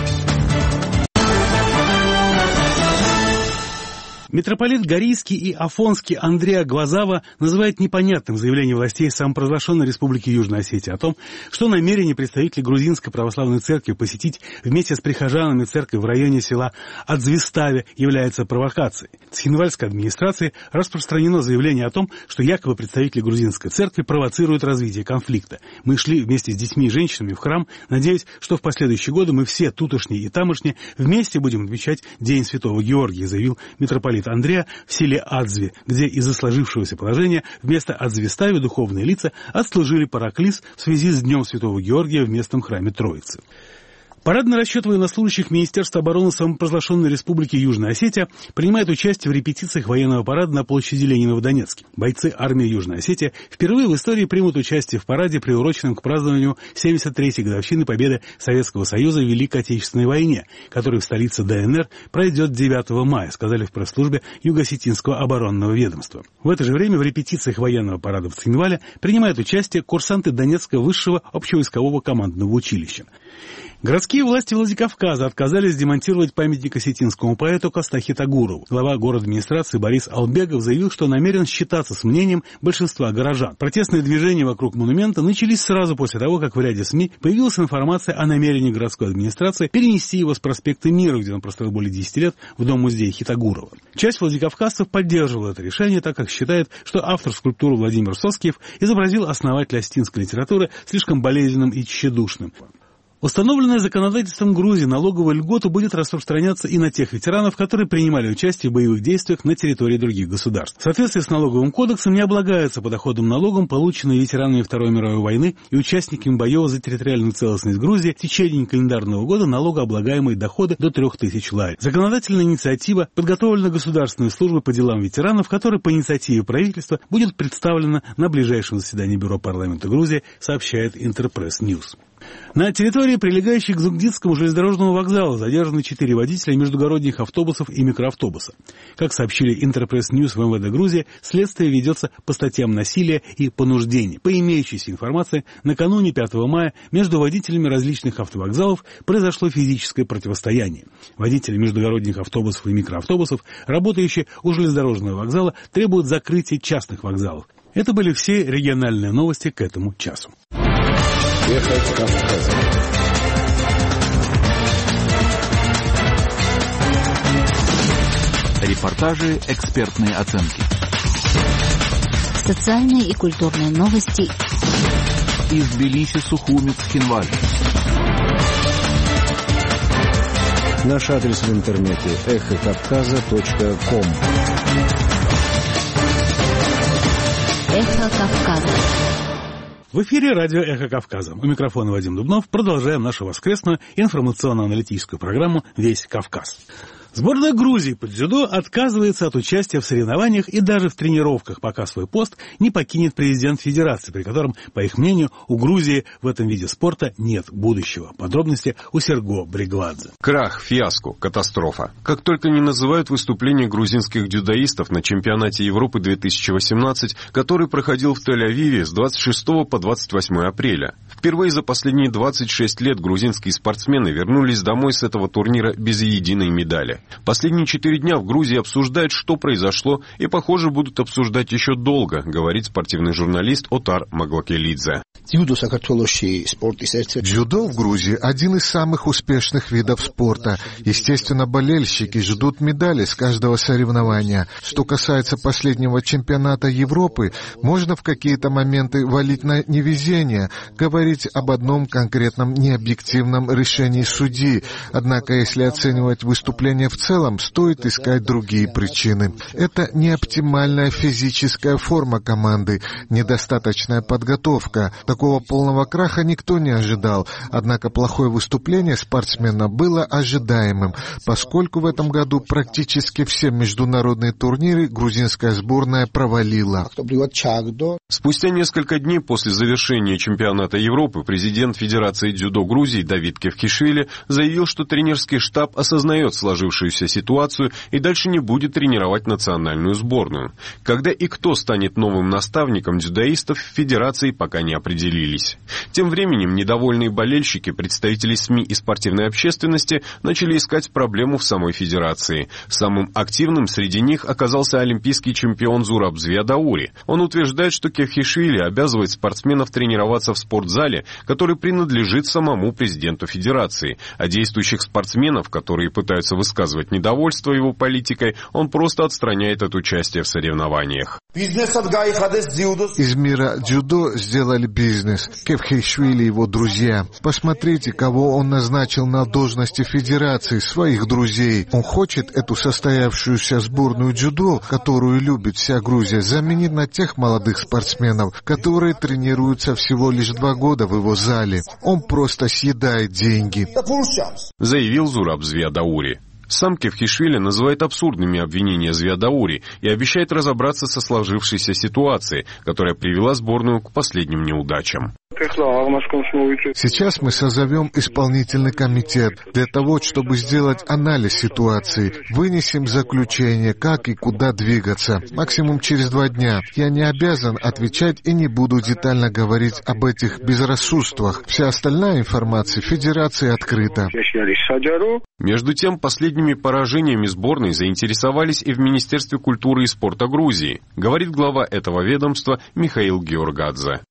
A: Митрополит Горийский и Афонский Андреа Глазава называет непонятным заявление властей самопровозглашенной Республики Южная Осетия о том, что намерение представителей Грузинской Православной Церкви посетить вместе с прихожанами церковь в районе села Адзвиставе является провокацией. В Цхинвальской администрации распространено заявление о том, что якобы представители Грузинской Церкви провоцируют развитие конфликта. Мы шли вместе с детьми и женщинами в храм, надеясь, что в последующие годы мы все, тутошние и тамошние, вместе будем отмечать День Святого Георгия, заявил митрополит Андреа в селе Адзви, где из-за сложившегося положения вместо Адзвистави духовные лица отслужили параклис в связи с Днем Святого Георгия в местном храме Троицы. Парадный расчет военнослужащих Министерства обороны самопровозглашенной Республики Южная Осетия принимает участие в репетициях военного парада на площади Ленина в Донецке. Бойцы армии Южной Осетии впервые в истории примут участие в параде, приуроченном к празднованию семьдесят третьей годовщины победы Советского Союза в Великой Отечественной войне, который в столице ДНР пройдет девятого мая, сказали в пресс-службе Юго-Осетинского оборонного ведомства. В это же время в репетициях военного парада в Цхинвале принимают участие курсанты Донецкого высшего общевойскового командного училища. Городские власти Владикавказа отказались демонтировать памятник осетинскому поэту Костахи Тагурову. Глава город-администрации Борис Албегов заявил, что намерен считаться с мнением большинства горожан. Протестные движения вокруг монумента начались сразу после того, как в ряде СМИ появилась информация о намерении городской администрации перенести его с проспекта Мира, где он простоял более десяти лет, в дом-музей Хитагурова. Часть владикавказцев поддерживала это решение, так как считает, что автор скульптуры Владимир Соскиев изобразил основателя осетинской литературы слишком болезненным и тщедушным. Установленная законодательством Грузии налоговая льгота будет распространяться и на тех ветеранов, которые принимали участие в боевых действиях на территории других государств. В соответствии с налоговым кодексом не облагаются подоходным налогом полученные ветеранами Второй мировой войны и участниками боев за территориальную целостность Грузии в течение календарного года налогооблагаемые доходы до трех тысяч лари. Законодательная инициатива подготовлена Государственной службой по делам ветеранов, которая по инициативе правительства будет представлена на ближайшем заседании Бюро парламента Грузии, сообщает Интерпресс Ньюс. На территории, прилегающей к Зугдидскому железнодорожному вокзалу, задержаны четыре водителя междугородних автобусов и микроавтобуса. Как сообщили Интерпресс Ньюс в МВД Грузии, следствие ведется по статьям насилия и понуждения. По имеющейся информации, накануне пятого мая между водителями различных автовокзалов произошло физическое противостояние. Водители междугородних автобусов и микроавтобусов, работающие у железнодорожного вокзала, требуют закрытия частных вокзалов. Это были все региональные новости к этому часу.
H: Эхо Кавказа. Репортажи, экспертные оценки.
I: Социальные и культурные новости.
H: Из Тбилиси, Сухуми, Цхинвале.
J: Наш адрес в интернете эхо кавказа точка ком.
I: Эхо Кавказа.
A: В эфире радио «Эхо Кавказа». У микрофона Вадим Дубнов. Продолжаем нашу воскресную информационно-аналитическую программу «Весь Кавказ». Сборная Грузии по дзюдо отказывается от участия в соревнованиях и даже в тренировках, пока свой пост не покинет президент Федерации, при котором, по их мнению, у Грузии в этом виде спорта нет будущего. Подробности у Серго Бригладзе.
K: Крах, фиаско, катастрофа. Как только не называют выступления грузинских дзюдоистов на чемпионате Европы две тысячи восемнадцать, который проходил в Тель-Авиве с двадцать шестого по двадцать восьмое апреля. Впервые за последние двадцать шесть лет грузинские спортсмены вернулись домой с этого турнира без единой медали. Последние четыре дня в Грузии обсуждают, что произошло, и, похоже, будут обсуждать еще долго, говорит спортивный журналист Отар Маглакелидзе.
L: Дзюдо в Грузии – один из самых успешных видов спорта. Естественно, болельщики ждут медали с каждого соревнования. Что касается последнего чемпионата Европы, можно в какие-то моменты валить на невезение, говорить об одном конкретном необъективном решении судьи. Однако, если оценивать выступление в целом, стоит искать другие причины. Это не оптимальная физическая форма команды, недостаточная подготовка. Такого полного краха никто не ожидал, однако плохое выступление спортсмена было ожидаемым, поскольку в этом году практически все международные турниры грузинская сборная провалила.
K: Спустя несколько дней после завершения чемпионата Европы президент Федерации дзюдо Грузии Давид Кевхишвили заявил, что тренерский штаб осознает сложившуюся ситуацию и дальше не будет тренировать национальную сборную. Когда и кто станет новым наставником дзюдоистов, в Федерации пока не определились. Тем временем недовольные болельщики, представители СМИ и спортивной общественности начали искать проблему в самой Федерации. Самым активным среди них оказался олимпийский чемпион Зураб Звиадаури. Он утверждает, что Кевхишвили обязывает спортсменов тренироваться в спортзале, который принадлежит самому президенту Федерации, а действующих спортсменов, которые пытаются высказывать недовольство его политикой, он просто отстраняет от участия в соревнованиях.
L: Из мира дзюдо сделали бизнес. Кевхишвили и его друзья. Посмотрите, кого он назначил на должности Федерации, своих друзей. Он хочет эту состоявшуюся сборную дзюдо, которую любит вся Грузия, заменить на тех молодых спортсменов, которые тренируются всего лишь два года в его зале. Он просто съедает деньги,
K: заявил Зураб Звиадаури. Сам Кевхишвили называет абсурдными обвинения Звиадаури и обещает разобраться со сложившейся ситуацией, которая привела сборную к последним неудачам.
L: Сейчас мы созовем исполнительный комитет для того, чтобы сделать анализ ситуации, вынесем заключение, как и куда двигаться. Максимум через два дня. Я не обязан отвечать и не буду детально говорить об этих безрассудствах. Вся остальная информация в Федерации открыта.
K: Между тем, последними поражениями сборной заинтересовались и в Министерстве культуры и спорта Грузии, говорит глава этого ведомства Михаил Георгадзе.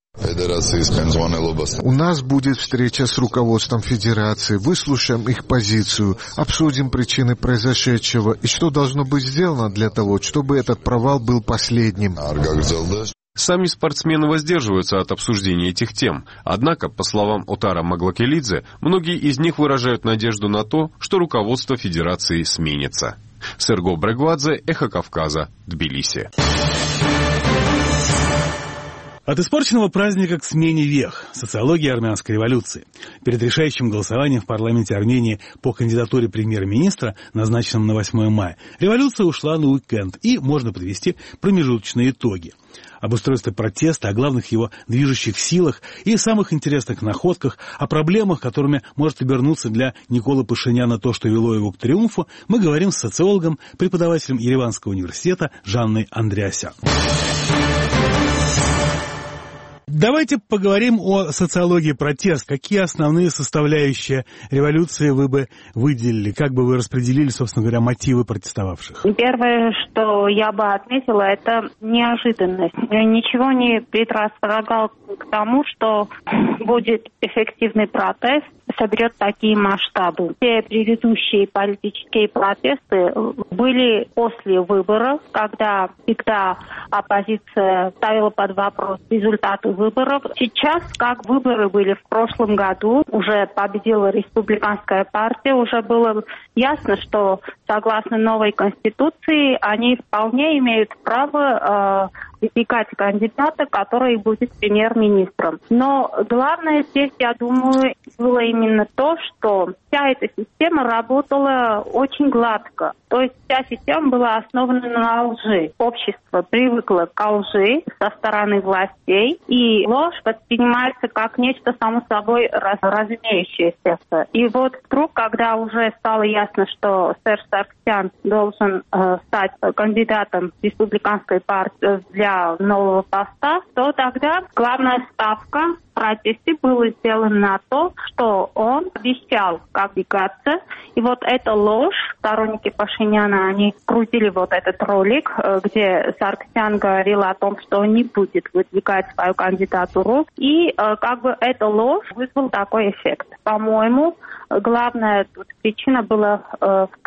L: У нас будет встреча с руководством Федерации, выслушаем их позицию, обсудим причины произошедшего и что должно быть сделано для того, чтобы этот провал был последним.
K: Сами спортсмены воздерживаются от обсуждения этих тем, однако, по словам Отара Маглакелидзе, многие из них выражают надежду на то, что руководство Федерации сменится. Серго Брегвадзе, Эхо Кавказа, Тбилиси.
A: От испорченного праздника к смене вех. Социология армянской революции. Перед решающим голосованием в парламенте Армении по кандидатуре премьер-министра, назначенном на восьмое мая, революция ушла на уикенд, и можно подвести промежуточные итоги. Об устройстве протеста, о главных его движущих силах и самых интересных находках, о проблемах, которыми может обернуться для Николы Пашиняна то, что вело его к триумфу, мы говорим с социологом, преподавателем Ереванского университета Жанной Андреасян. Давайте поговорим о социологии протеста. Какие основные составляющие революции вы бы выделили? Как бы вы распределили, собственно говоря, мотивы протестовавших?
M: Первое, что я бы отметила, это неожиданность. Ничего не предрасполагал к тому, что будет эффективный протест, соберет такие масштабы. Все предыдущие политические протесты были после выборов, когда всегда оппозиция ставила под вопрос результаты выборов. Сейчас, как выборы были в прошлом году, уже победила республиканская партия, уже было ясно, что согласно новой конституции они вполне имеют право э, выдвигать кандидата, который будет премьер-министром. Но главное здесь, я думаю, было именно то, что вся эта система работала очень гладко. То есть вся система была основана на лжи. Общество привыкло к лжи со стороны властей, и ложь воспринимается как нечто само собой раз, разумеющееся. И вот вдруг, когда уже стало ясно, что Серж Саркисян должен э, стать кандидатом республиканской партии для нового поста, то тогда главная ставка в протесте была сделана на то, что он обещал, как двигаться. И вот эта ложь, сторонники Пашиняна, они крутили вот этот ролик, где Саркисян говорил о том, что он не будет выдвигать свою кандидатуру. И как бы эта ложь вызвала такой эффект. По-моему, главная тут причина была в том,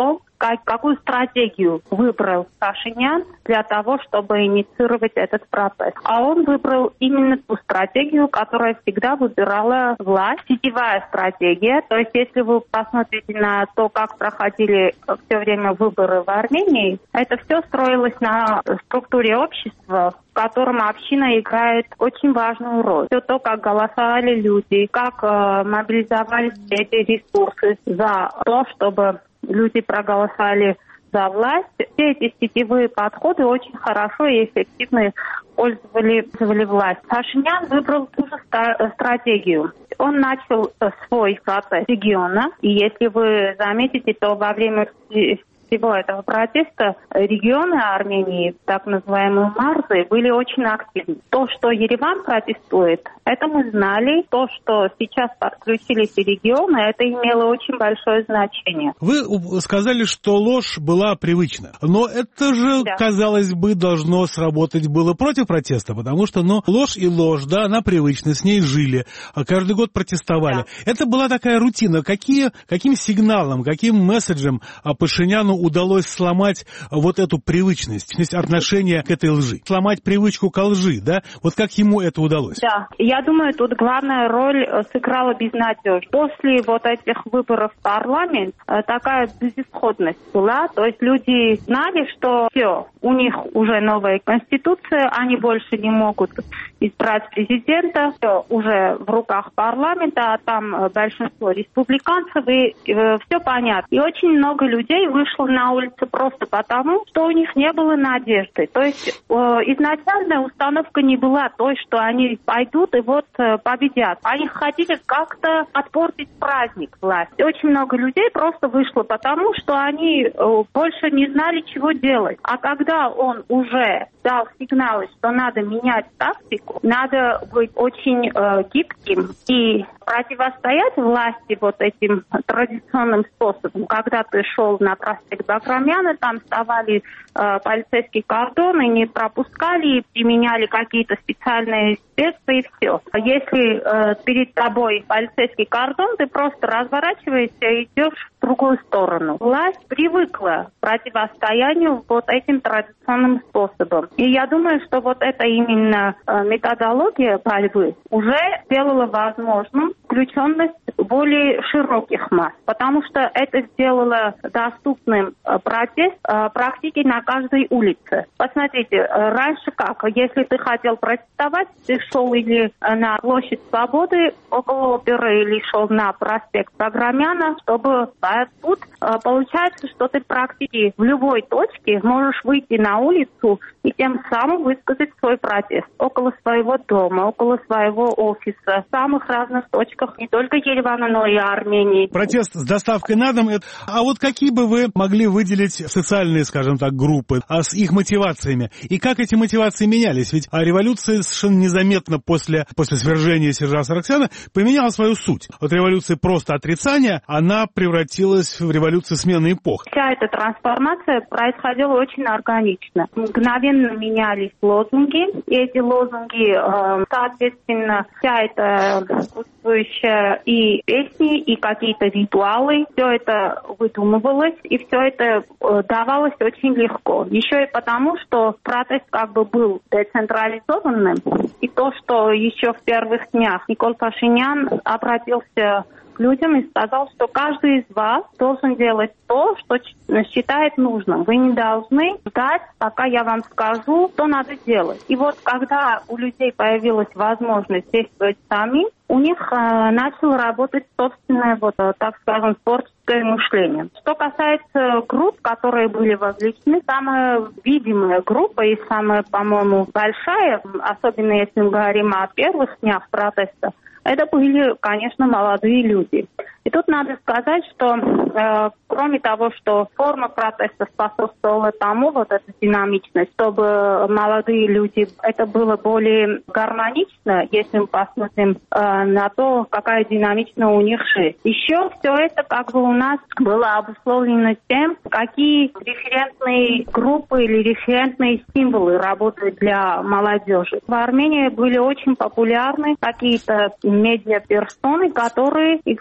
M: как, какую стратегию выбрал Пашинян для того, чтобы инициировать этот процесс. А он выбрал именно ту стратегию, которая всегда выбирала власть, сетевая стратегия. То есть, если вы посмотрите на то, как проходили все время выборы в Армении, это все строилось на структуре общества, в котором община играет очень важную роль. Все то, как голосовали люди, как э, мобилизовались эти ресурсы за то, чтобы люди проголосовали за власть. Все эти сетевые подходы очень хорошо и эффективно пользовали, пользовали власть. Пашинян выбрал ту же стратегию. Он начал свой процесс региона, и если вы заметите, то во время всего этого протеста регионы Армении, так называемые Марзы, были очень активны. То, что Ереван протестует, это мы знали. То, что сейчас подключились и регионы, это имело очень большое значение.
A: Вы сказали, что ложь была привычна. Но это же, да, казалось бы, должно сработать было против протеста, потому что, ну, ложь и ложь, да, она привычна, с ней жили, каждый год протестовали. Да. Это была такая рутина. Какие, каким сигналом, каким месседжем Пашиняну удалось сломать вот эту привычность, отношение к этой лжи? Сломать привычку к лжи, да? Вот как ему это удалось?
M: Да, я думаю, тут главная роль сыграла безнадежность. После вот этих выборов в парламент такая безысходность была, то есть люди знали, что все, у них уже новая конституция, они больше не могут избрать президента, все уже в руках парламента, а там большинство республиканцев, и э, все понятно. И очень много людей вышло на улице просто потому, что у них не было надежды. То есть э, изначальная установка не была той, что они пойдут и вот э, победят. Они хотели как-то отпортить праздник власти. Очень много людей просто вышло потому, что они э, больше не знали, чего делать. А когда он уже дал сигналы, что надо менять тактику, надо быть очень э, гибким и противостоять власти вот этим традиционным способом. Когда ты шел на проспект Баграмяна, там вставали э, полицейские кордоны, не пропускали, применяли какие-то специальные средства и все. Если э, перед тобой полицейский кордон, ты просто разворачиваешься и идешь в другую сторону. Власть привыкла к противостоянию вот этим традиционным способом. И я думаю, что вот эта именно э, методология борьбы уже сделала возможным включенность более широких масс, потому что это сделало доступным э, протест э, практически на каждой улице. Посмотрите, э, раньше как? Если ты хотел протестовать, ты шел или э, на площадь Свободы около оперы, или шел на проспект Баграмяна, чтобы... А тут э, получается, что ты практически в любой точке можешь выйти на улицу и тем самым высказать свой протест около своего дома, около своего офиса, в самых разных точках не только Еревана, но и Армении.
A: Протест с доставкой на дом. А вот какие бы вы могли выделить социальные, скажем так, группы, а с их мотивациями? И как эти мотивации менялись? Ведь революция совершенно незаметно после, после свержения Сержа Саргсяна поменяла свою суть. От революции просто отрицания она превратилась в революцию смены эпох.
M: Вся эта трансформация происходила очень органично. Мгновенно менялись лозунги. И эти лозунги, э, соответственно, вся эта присутствующая и песни, и какие-то ритуалы, все это выдумывалось, и все это э, давалось очень легко. Еще и потому, что протест как бы был децентрализованным, и то, что еще в первых днях Никол Пашинян обратился к людям и сказал, что каждый из вас должен делать то, что считает нужным. Вы не должны ждать, пока я вам скажу, что надо делать. И вот когда у людей появилась возможность действовать сами, у них э, начало работать собственное, вот, так скажем, творческое мышление. Что касается групп, которые были вовлечены, самая видимая группа и самая, по-моему, большая, особенно если мы говорим о первых днях протеста, это были, конечно, молодые люди. И тут надо сказать, что э, кроме того, что форма протеста способствовала тому, вот эта динамичность, чтобы молодые люди, это было более гармонично, если мы посмотрим э, на то, какая динамичная у них жизнь. Еще все это как бы у нас было обусловлено тем, какие референтные группы или референтные символы работают для молодежи. В Армении были очень популярны какие-то медиаперсоны, которые играли в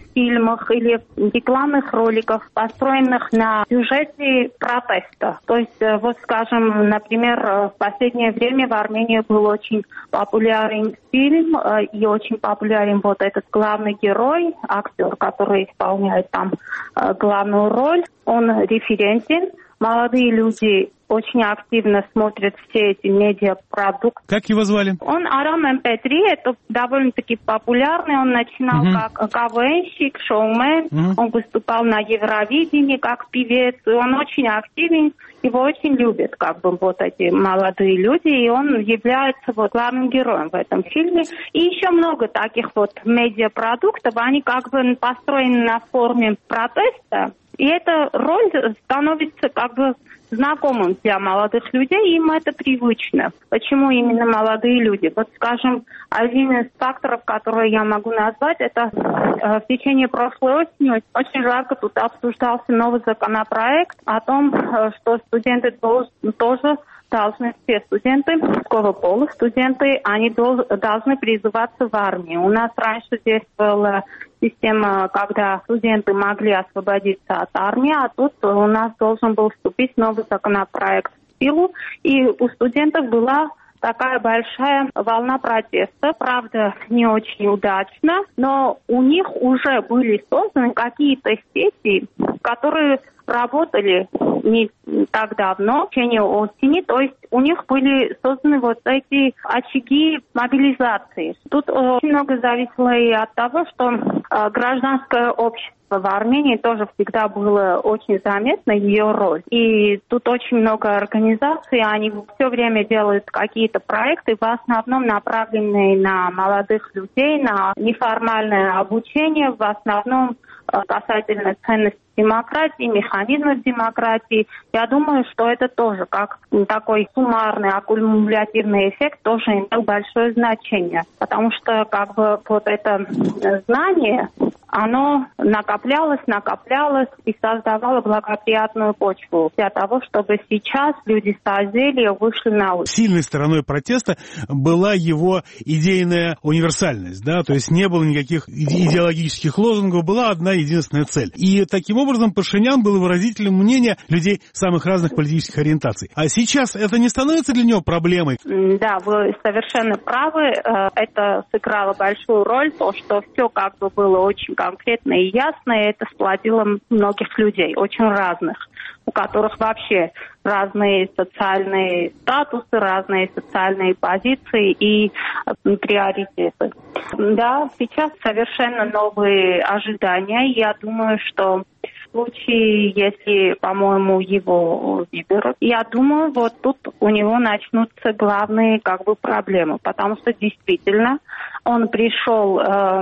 M: фильмах или рекламных роликах, построенных на сюжете протеста. То есть, вот скажем, например, в последнее время в Армении был очень популярен фильм и очень популярен вот этот главный герой, актер, который исполняет там главную роль. Он референтен. Молодые люди очень активно смотрят все эти медиапродукты.
A: Как его звали?
M: Он Арам эм пэ три, это довольно-таки популярный. Он начинал угу. как КВНщик, шоумен. Угу. Он выступал на Евровидении как певец. И он очень активен. Его очень любят как бы вот эти молодые люди. И он является вот главным героем в этом фильме. И еще много таких вот медиапродуктов. Они как бы построены на форме протеста. И эта роль становится как бы знакомым для молодых людей, им это привычно. Почему именно молодые люди? Вот, скажем, один из факторов, который я могу назвать, это э, в течение прошлой осени очень жарко тут обсуждался новый законопроект о том, э, что студенты тоже, тоже должны, все студенты, мужского пола студенты, они дол, должны призываться в армию. У нас раньше действовала система, когда студенты могли освободиться от армии, а тут у нас должен был вступить новый законопроект в силу, и у студентов была такая большая волна протеста, правда, не очень удачно, но у них уже были созданы какие-то сети, которые работали не так давно, в течение осени, то есть у них были созданы вот эти очаги мобилизации. Тут очень много зависело и от того, что э, гражданское общество в Армении тоже всегда было очень заметно, ее роль. И тут очень много организаций, они все время делают какие-то проекты, в основном направленные на молодых людей, на неформальное обучение, в основном касательно ценностей демократии, механизмов демократии. Я думаю, что это тоже как такой суммарный, аккумулятивный эффект тоже имел большое значение. Потому что как бы вот это знание, оно накоплялось, накоплялось и создавало благоприятную почву для того, чтобы сейчас люди с Азелия вышли на улицу.
A: Сильной стороной протеста была его идейная универсальность, да, то есть не было никаких идеологических лозунгов, была одна единственная цель. И таким образом Пашинян был выразителем мнения людей самых разных политических ориентаций. А сейчас это не становится для него проблемой?
M: Да, вы совершенно правы. Это сыграло большую роль, то, что все как бы было очень конкретно и ясно, и это сплотило многих людей, очень разных, у которых вообще разные социальные статусы, разные социальные позиции и приоритеты. Да, сейчас совершенно новые ожидания. Я думаю, что в случае, если, по-моему, его выберут, я думаю, вот тут у него начнутся главные как бы проблемы, потому что действительно он пришел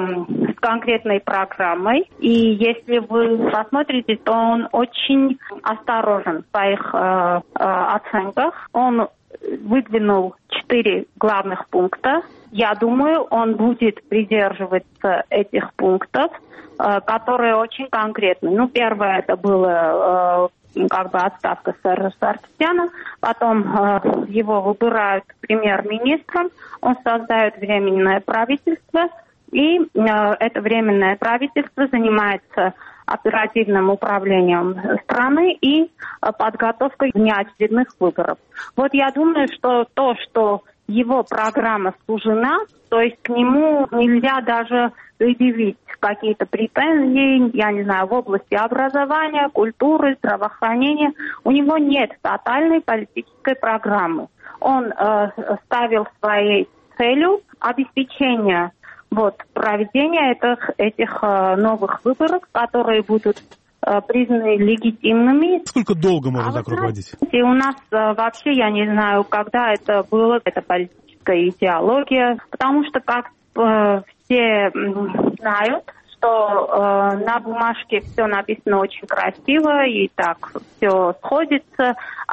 M: э, с конкретной программой, и если вы посмотрите, то он очень осторожен в своих э, э, оценках. Он выдвинул четыре главных пункта. Я думаю, он будет придерживаться этих пунктов, э, которые очень конкретны. Ну, первое, это было э, как бы отставка сэра Саркисяна, потом э, его выбирают премьер-министром, он создает временное правительство, и э, это временное правительство занимается оперативным управлением страны и э, подготовкой внеочередных выборов. Вот я думаю, что то, что его программа сужена, то есть к нему нельзя даже предъявить какие-то претензии, я не знаю, в области образования, культуры, здравоохранения. У него нет тотальной политической программы. Он э, ставил своей целью обеспечение вот, проведения этих, этих э, новых выборов, которые будут э, признаны легитимными.
A: Сколько долго можно а так руководить?
M: И у нас э, вообще, я не знаю, когда это было, это политическая идеология, потому что как э, все знают, что э, на бумажке все написано очень красиво и так все сходится,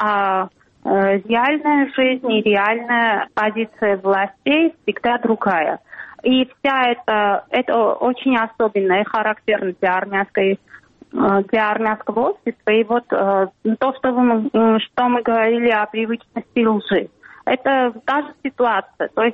M: а э, реальная жизнь и реальная позиция властей всегда другая. И вся это, это очень особенно и характерно для армянской для армянского общества. И вот э, то, что, вы, что мы говорили о привычности лжи, это та же ситуация. То есть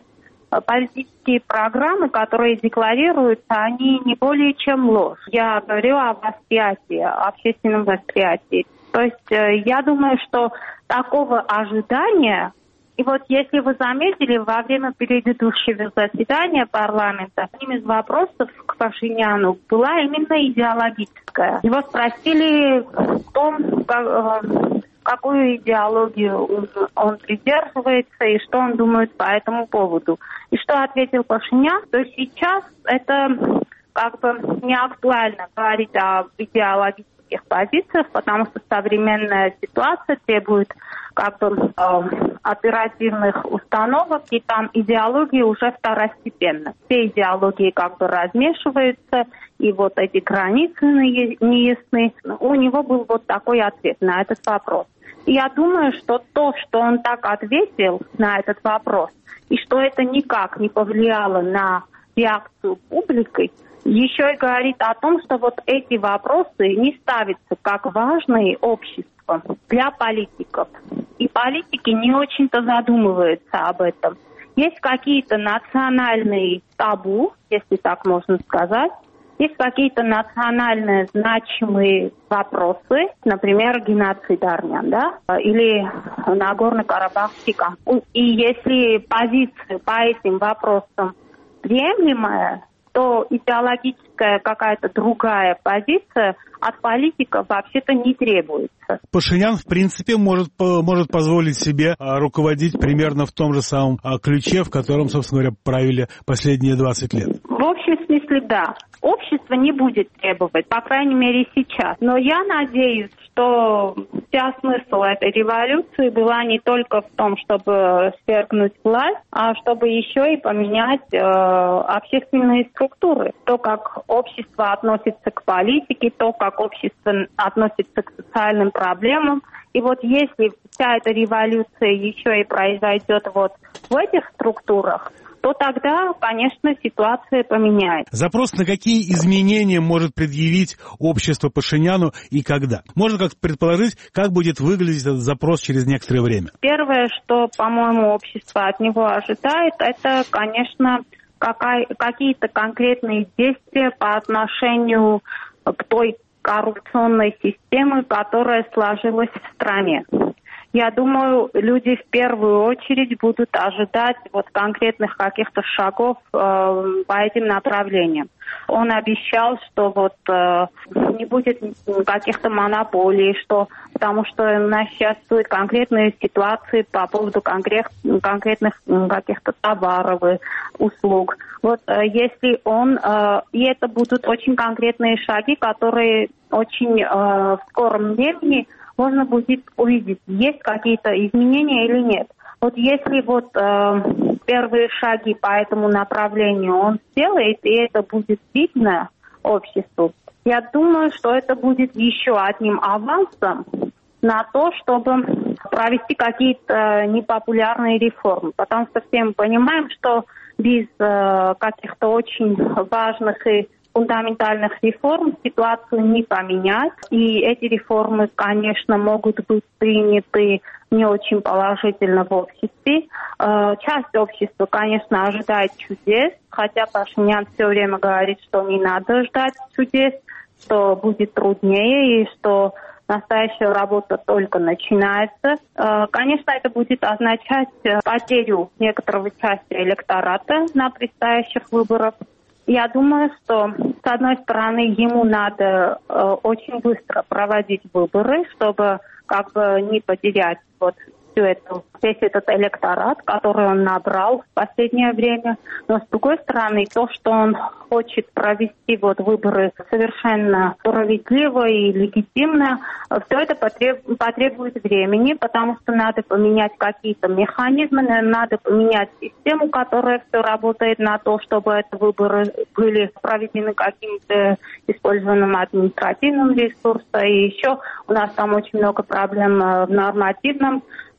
M: политические программы, которые декларируются, они не более чем ложь. Я говорю о восприятии, о общественном восприятии. То есть я думаю, что такого ожидания, и вот если вы заметили, во время предыдущего заседания парламента одним из вопросов к Пашиняну была именно идеологическая. Его спросили в том, как, какую идеологию он придерживается и что он думает по этому поводу. И что ответил Пашинян, то сейчас это как бы не актуально говорить об идеологических позициях, потому что современная ситуация требует как бы э, оперативных установок, и там идеология уже второстепенна. Все идеологии как бы размешиваются, и вот эти границы неясны. У него был вот такой ответ на этот вопрос. И я думаю, что то, что он так ответил на этот вопрос, и что это никак не повлияло на реакцию публики, еще и говорит о том, что вот эти вопросы не ставятся как важные обществом для политиков. И политики не очень-то задумываются об этом. Есть какие-то национальные табу, если так можно сказать. Есть какие-то национально значимые вопросы, например, геноцид армян, да, или Нагорно-Карабахский конфликт. И если позиция по этим вопросам приемлемая, то идеологическая какая-то другая позиция от политиков вообще-то не требуется.
A: Пашинян, в принципе, может, может позволить себе руководить примерно в том же самом ключе, в котором, собственно говоря, правили последние двадцать лет.
M: В общем смысле, да. Общество не будет требовать, по крайней мере, сейчас. Но я надеюсь, что вся смысл этой революции была не только в том, чтобы свергнуть власть, а чтобы еще и поменять э, общественные структуры. То, как общество относится к политике, то, как общество относится к социальным проблемам. И вот если вся эта революция еще и произойдет вот в этих структурах, то тогда, конечно, ситуация поменяется.
A: Запрос на какие изменения может предъявить общество Пашиняну и когда? Можно как-то предположить, как будет выглядеть этот запрос через некоторое время?
M: Первое, что, по-моему, общество от него ожидает, это, конечно, какая, какие-то конкретные действия по отношению к той коррупционной системе, которая сложилась в стране. Я думаю, люди в первую очередь будут ожидать вот конкретных каких-то шагов э, по этим направлениям. Он обещал, что вот э, не будет каких-то монополий, что, потому что у нас сейчас существуют конкретные ситуации по поводу конкрет, конкретных каких-то товаров и услуг. Вот э, если он, э, и это будут очень конкретные шаги, которые очень э, в скором времени можно будет увидеть, есть какие-то изменения или нет. Вот если вот э, первые шаги по этому направлению он сделает, и это будет видно обществу, я думаю, что это будет еще одним авансом на то, чтобы провести какие-то непопулярные реформы. Потому что все мы понимаем, что без э, каких-то очень важных и фундаментальных реформ ситуацию не поменять. И эти реформы, конечно, могут быть приняты не очень положительно в обществе. Часть общества, конечно, ожидает чудес, хотя Пашинян все время говорит, что не надо ждать чудес, что будет труднее и что настоящая работа только начинается. Конечно, это будет означать потерю некоторого части электората на предстоящих выборах. Я думаю, что, с одной стороны, ему надо э, очень быстро проводить выборы, чтобы как бы не потерять вот всю эту, весь этот электорат, который он набрал в последнее время. Но, с другой стороны, то, что он хочет провести вот выборы совершенно справедливо и легитимно, все это потреб, потребует времени, потому что надо поменять какие-то механизмы, надо поменять систему, которая все работает на то, чтобы эти выборы были проведены каким-то использованным административным ресурсом. И еще у нас там очень много проблем в нормативном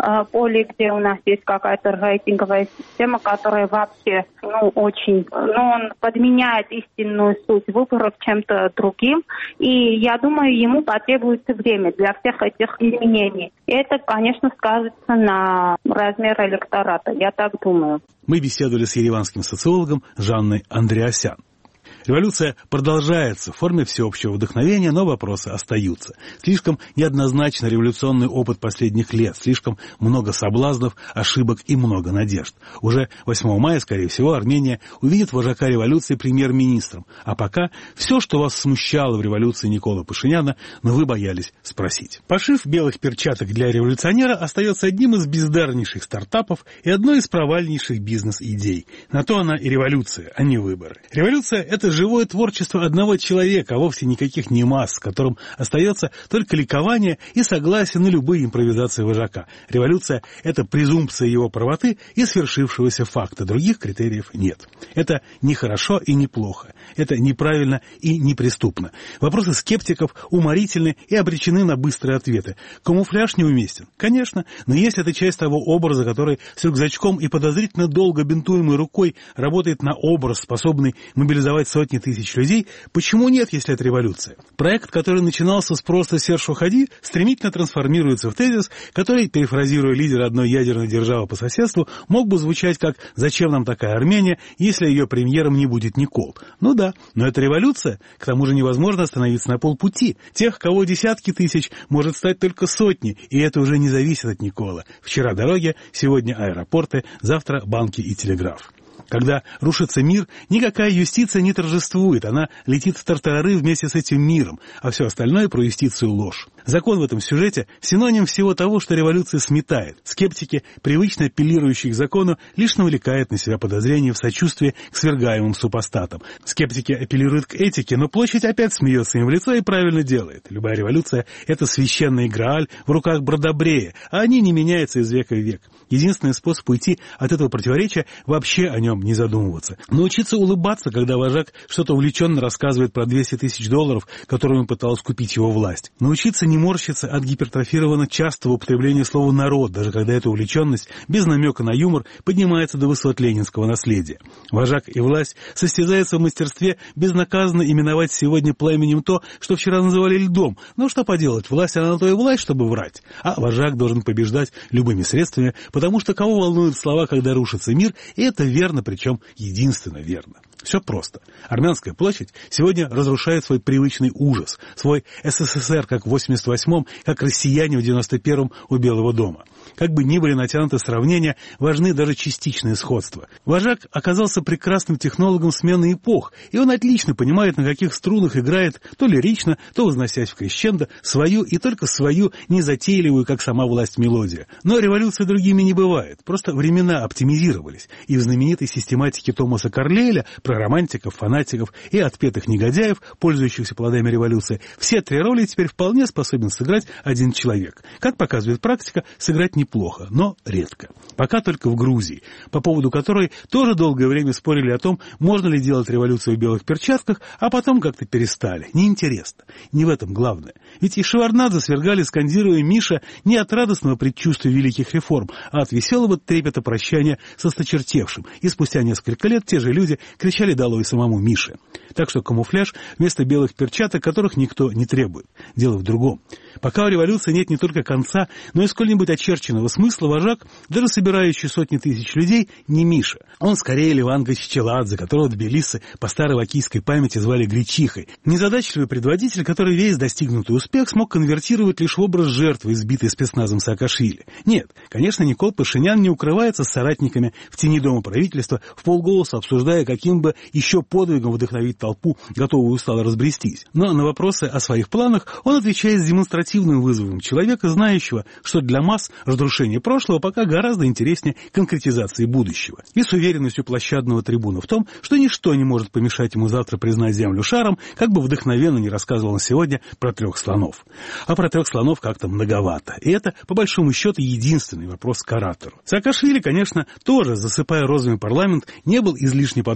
M: поле, где у нас есть какая-то рейтинговая система, которая вообще, ну, очень, ну, он подменяет истинную суть выборов чем-то другим. И я думаю, ему потребуется время для всех этих изменений. И это, конечно, скажется на размер электората, я так думаю.
A: Мы беседовали с ереванским социологом Жанной Андреасян. Революция продолжается в форме всеобщего вдохновения, но вопросы остаются. Слишком неоднозначно революционный опыт последних лет, слишком много соблазнов, ошибок и много надежд. Уже восьмого мая, скорее всего, Армения увидит вожака революции премьер-министром. А пока все, что вас смущало в революции Николы Пашиняна, но вы боялись спросить. Пошив белых перчаток для революционера остается одним из бездарнейших стартапов и одной из провальнейших бизнес-идей. На то она и революция, а не выборы. Революция – это живое творчество одного человека, а вовсе никаких не масс, которым остается только ликование и согласие на любые импровизации вожака. Революция – это презумпция его правоты и свершившегося факта. Других критериев нет. Это не хорошо и не плохо. Это неправильно и неприступно. Вопросы скептиков уморительны и обречены на быстрые ответы. Камуфляж неуместен? Конечно, но если это часть того образа, который с рюкзачком и подозрительно долго бинтуемой рукой работает на образ, способный мобилизовать сотни тысяч людей, почему нет, если это революция? Проект, который начинался с просто «Серж, уходи», стремительно трансформируется в тезис, который, перефразируя лидера одной ядерной державы по соседству, мог бы звучать как «Зачем нам такая Армения, если ее премьером не будет Никол?» Ну да, но это революция. К тому же невозможно остановиться на полпути. Тех, кого десятки тысяч, может стать только сотни, и это уже не зависит от Никола. Вчера дороги, сегодня аэропорты, завтра банки и телеграф. Когда рушится мир, никакая юстиция не торжествует, она летит в тартарары вместе с этим миром, а все остальное про юстицию ложь. Закон в этом сюжете – синоним всего того, что революция сметает. Скептики, привычно апеллирующие к закону, лишь навлекают на себя подозрения в сочувствии к свергаемым супостатам. Скептики апеллируют к этике, но площадь опять смеется им в лицо и правильно делает. Любая революция – это священный Грааль в руках Бродобрея, а они не меняются из века в век. Единственный способ уйти от этого противоречия – вообще о нем не задумываться. Научиться улыбаться, когда вожак что-то увлеченно рассказывает про двести тысяч долларов, которыми пыталась купить его власть. Научиться не морщиться от гипертрофированно частого употребления слова «народ», даже когда эта увлеченность, без намека на юмор, поднимается до высот ленинского наследия. Вожак и власть состязаются в мастерстве безнаказанно именовать сегодня пламенем то, что вчера называли льдом. Но что поделать, власть она на то и власть, чтобы врать. А вожак должен побеждать любыми средствами, потому что кого волнуют слова, когда рушится мир, и это верно, причем единственно верно. Все просто. Армянская площадь сегодня разрушает свой привычный ужас, свой СССР, как в восемьдесят восьмом, как россияне в девяносто первом у Белого дома. Как бы ни были натянуты сравнения, важны даже частичные сходства. Вожак оказался прекрасным технологом смены эпох, и он отлично понимает, на каких струнах играет, то лирично, то возносясь в крещендо, свою и только свою незатейливую, как сама власть, мелодию. Но революции другими не бывает, просто времена оптимизировались, и в знаменитой систематике Томаса Карлейля про романтиков, фанатиков и отпетых негодяев, пользующихся плодами революции, все три роли теперь вполне способен сыграть один человек. Как показывает практика, сыграть неплохо, но редко. Пока только в Грузии, по поводу которой тоже долгое время спорили о том, можно ли делать революцию в белых перчатках, а потом как-то перестали. Неинтересно. Не в этом главное. Ведь и Шеварднадзе свергали, скандируя «Миша» не от радостного предчувствия великих реформ, а от веселого трепета прощания со сточертевшим. И спустя несколько лет те же люди кричали «долой» самому Мише. Так что камуфляж вместо белых перчаток, которых никто не требует. Дело в другом. Пока у революции нет не только конца, но и сколь-нибудь очерченного смысла, вожак, даже собирающий сотни тысяч людей, не Миша. Он скорее Леван Гачичеладзе, которого тбилисцы по старой вакийской памяти звали Гречихой. Незадачливый предводитель, который весь достигнутый успех смог конвертировать лишь в образ жертвы, избитой спецназом Саакашвили. Нет, конечно, Никол Пашинян не укрывается с соратниками в тени дома правительства, вполголоса обсуждая, каким бы еще подвигом вдохновить толпу, готовую устало разбрестись. Но на вопросы о своих планах он отвечает с демонстративным вызовом человека, знающего, что для масс разрушение прошлого пока гораздо интереснее конкретизации будущего. И с уверенностью площадного трибуна в том, что ничто не может помешать ему завтра признать землю шаром, как бы вдохновенно не рассказывал он сегодня про трех слонов. А про трех слонов как-то многовато. И это, по большому счету, единственный вопрос к оратору. Саакашвили, конечно, тоже, засыпая розовый парламент, не был излишне подробен ни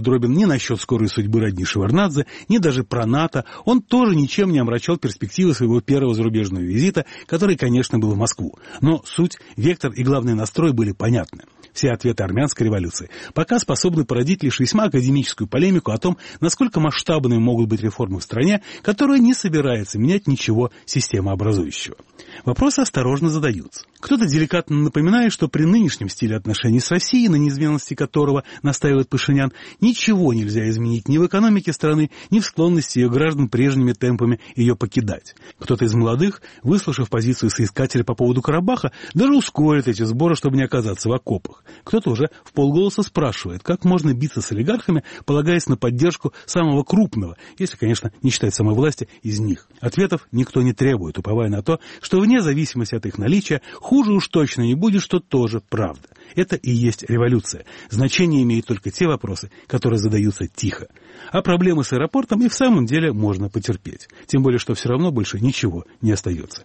A: насчет скорой судьбы родни Шеварднадзе, ни даже про НАТО он тоже ничем не омрачал перспективы своего первого зарубежного визита, который, конечно, был в Москву. Но суть, вектор и главный настрой были понятны. Все ответы армянской революции пока способны породить лишь весьма академическую полемику о том, насколько масштабными могут быть реформы в стране, которая не собирается менять ничего системообразующего. Вопросы осторожно задаются. Кто-то деликатно напоминает, что при нынешнем стиле отношений с Россией, на неизменности которого настаивает Пашинян, ничего нельзя изменить ни в экономике страны, ни в склонности ее граждан прежними темпами ее покидать. Кто-то из молодых, выслушав позицию соискателя по поводу Карабаха, даже ускорит эти сборы, чтобы не оказаться в окопах. Кто-то уже вполголоса спрашивает, как можно биться с олигархами, полагаясь на поддержку самого крупного, если, конечно, не считать самой власти, из них. Ответов никто не требует, уповая на то, что вне зависимости от их наличия хуже уж точно не будет, что тоже правда. Это и есть революция. Значение имеют только те вопросы, которые задаются тихо. А проблемы с аэропортом и в самом деле можно потерпеть. Тем более, что все равно больше ничего не остается.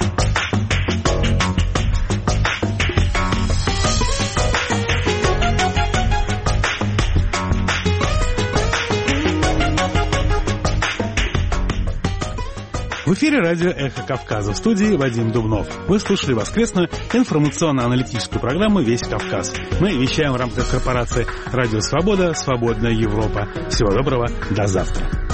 A: В эфире радио «Эхо Кавказа», в студии Вадим Дубнов. Вы слушали воскресную информационно-аналитическую программу «Весь Кавказ». Мы вещаем в рамках корпорации «Радио Свобода», «Свободная Европа». Всего доброго, до завтра.